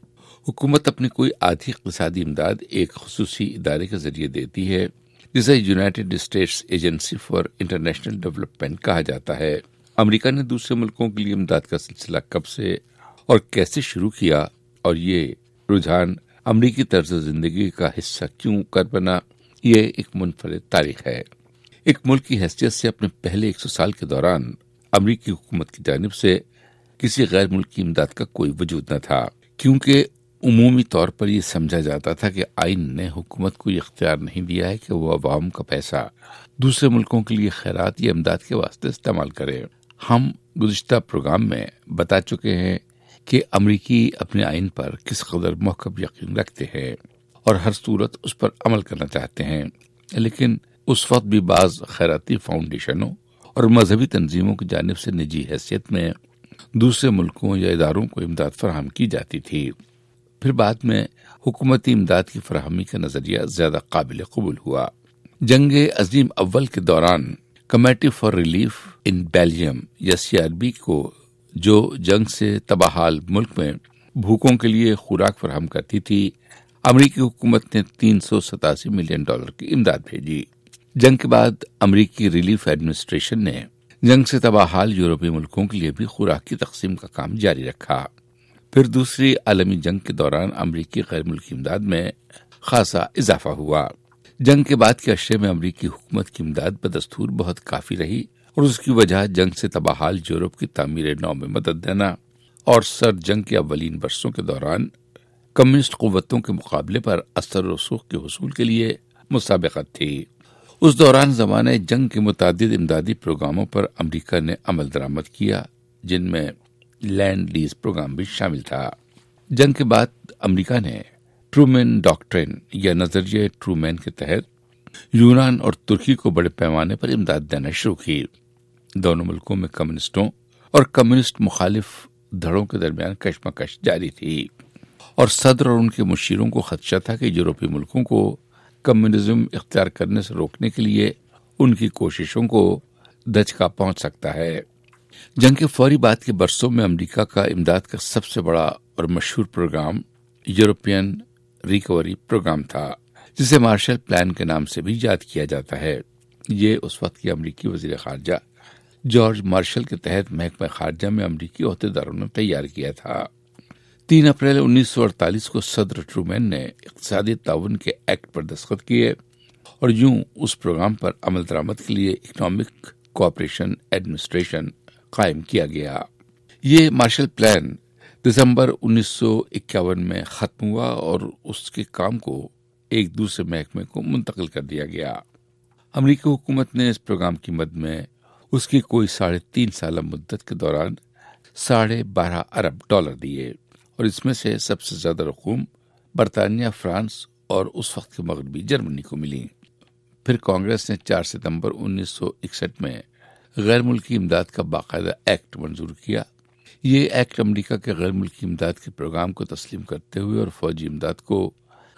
حکومت اپنی کوئی آدھی اقتصادی امداد ایک خصوصی ادارے کے ذریعے دیتی ہے جسے United States Agency for International Development کہا جاتا ہے۔ امریکہ نے دوسرے ملکوں کے لیے امداد کا سلسلہ کب سے اور کیسے شروع کیا اور یہ رجحان امریکی طرز زندگی کا حصہ کیوں کر بنا، یہ ایک منفرد تاریخ ہے۔ ایک ملک کی حیثیت سے اپنے پہلے ایک سو سال کے دوران امریکی حکومت کی جانب سے کسی غیر ملکی امداد کا کوئی وجود نہ تھا، کیونکہ عمومی طور پر یہ سمجھا جاتا تھا کہ آئین نے حکومت کو یہ اختیار نہیں دیا ہے کہ وہ عوام کا پیسہ دوسرے ملکوں کے لیے خیرات یا امداد کے واسطے استعمال کرے۔ ہم گزشتہ پروگرام میں بتا چکے ہیں کہ امریکی اپنے آئین پر کس قدر محکم یقین رکھتے ہیں اور ہر صورت اس پر عمل کرنا چاہتے ہیں، لیکن اس وقت بھی بعض خیراتی فاؤنڈیشنوں اور مذہبی تنظیموں کی جانب سے نجی حیثیت میں دوسرے ملکوں یا اداروں کو امداد فراہم کی جاتی تھی۔ پھر بعد میں حکومتی امداد کی فراہمی کا نظریہ زیادہ قابل قبول ہوا۔ جنگ عظیم اول کے دوران Committee for Relief in Belgium یا سی آر بی کو، جو جنگ سے تباہال ملک میں بھوکوں کے لیے خوراک فراہم کرتی تھی، امریکی حکومت نے تین سو ستاسی ملین ڈالر کی امداد بھیجی۔ جنگ کے بعد امریکی ریلیف ایڈمنسٹریشن نے جنگ سے تباہال یورپی ملکوں کے لیے بھی خوراک کی تقسیم کا کام جاری رکھا۔ پھر دوسری عالمی جنگ کے دوران امریکی غیر ملکی امداد میں خاصا اضافہ ہوا۔ جنگ کے بعد کے عشرے میں امریکی حکومت کی امداد بدستور بہت کافی رہی اور اس کی وجہ جنگ سے تباہال یورپ کی تعمیر نو میں مدد دینا اور سر جنگ کے اولین برسوں کے دوران کمیونسٹ قوتوں کے مقابلے پر اثر و رسوخ کے حصول کے لیے مسابقت تھی۔ اس دوران زمانے جنگ کے متعدد امدادی پروگراموں پر امریکہ نے عمل درآمد کیا، جن میں لینڈ لیز پروگرام بھی شامل تھا۔ جنگ کے بعد امریکہ نے ٹرومین ڈاکٹرین یا نظریہ ٹرومین کے تحت یونان اور ترکی کو بڑے پیمانے پر امداد دینا شروع کی۔ دونوں ملکوں میں کمیونسٹوں اور کمیونسٹ مخالف دھڑوں کے درمیان کشمکش جاری تھی اور صدر اور ان کے مشیروں کو خدشہ تھا کہ یورپی ملکوں کو کمیونزم اختیار کرنے سے روکنے کے لیے ان کی کوششوں کو دھچکا پہنچ سکتا ہے۔ جنگ کے فوری بعد کے برسوں میں امریکہ کا امداد کا سب سے بڑا اور مشہور پروگرام یورپین ریکوری پروگرام تھا، جسے مارشل پلان کے نام سے بھی یاد کیا جاتا ہے۔ یہ اس وقت کے امریکی وزیر خارجہ جارج مارشل کے تحت محکمہ خارجہ میں امریکی عہدیداروں نے تیار کیا تھا۔ تین اپریل انیس سو اڑتالیس کو صدر ٹرومین نے اقتصادی تعاون کے ایکٹ پر دستخط کیے اور یوں اس پروگرام پر عمل درآمد کے لیے اکنامک کوآپریشن ایڈمنسٹریشن قائم کیا گیا۔ یہ مارشل پلان دسمبر انیس سو اکیاون میں ختم ہوا اور اس کے کام کو ایک دوسرے محکمے کو منتقل کر دیا گیا۔ امریکی حکومت نے اس پروگرام کی مد میں اس کی کوئی ساڑھے تین سالہ مدت کے دوران ساڑھے بارہ ارب ڈالر دیے اور اس میں سے سب سے زیادہ رقوم برطانیہ، فرانس اور اس وقت کے مغربی جرمنی کو ملی۔ پھر کانگریس نے چار ستمبر انیس سو اکسٹھ میں غیر ملکی امداد کا باقاعدہ ایکٹ منظور کیا۔ یہ ایکٹ امریکہ کے غیر ملکی امداد کے پروگرام کو تسلیم کرتے ہوئے اور فوجی امداد کو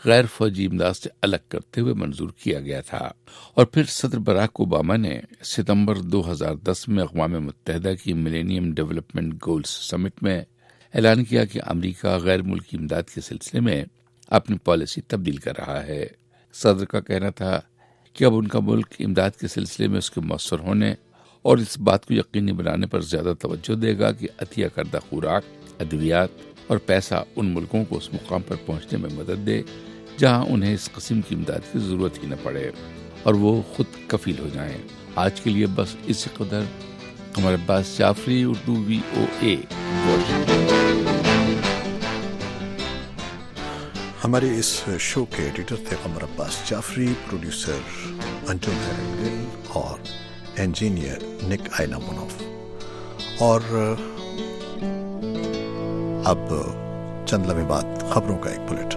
غیر فوجی امداد سے الگ کرتے ہوئے منظور کیا گیا تھا، اور پھر صدر براک اوباما نے ستمبر دو ہزار دس میں اقوام متحدہ کی ملینیم ڈیولپمنٹ گولز سمٹ میں اعلان کیا کہ امریکہ غیر ملکی امداد کے سلسلے میں اپنی پالیسی تبدیل کر رہا ہے۔ صدر کا کہنا تھا کہ اب ان کا ملک امداد کے سلسلے میں اس کے مؤثر ہونے اور اس بات کو یقینی بنانے پر زیادہ توجہ دے گا کہ عطیہ کردہ خوراک، ادویات اور پیسہ ان ملکوں کو اس مقام پر پہنچنے میں مدد دے جہاں انہیں اس قسم کی امداد کی ضرورت ہی نہ پڑے اور وہ خود کفیل ہو جائیں۔ آج کے لیے بس اسی قدر۔ ہمارے پاس جعفری، اردو وی او اے ہمارے اس شو کے ایڈیٹر تھے قمر عباس جعفری، پروڈیوسر انجم ہیرنگل اور انجینئر نک آئنا منوف۔ اور اب چند لمحے بعد خبروں کا ایک بلیٹن۔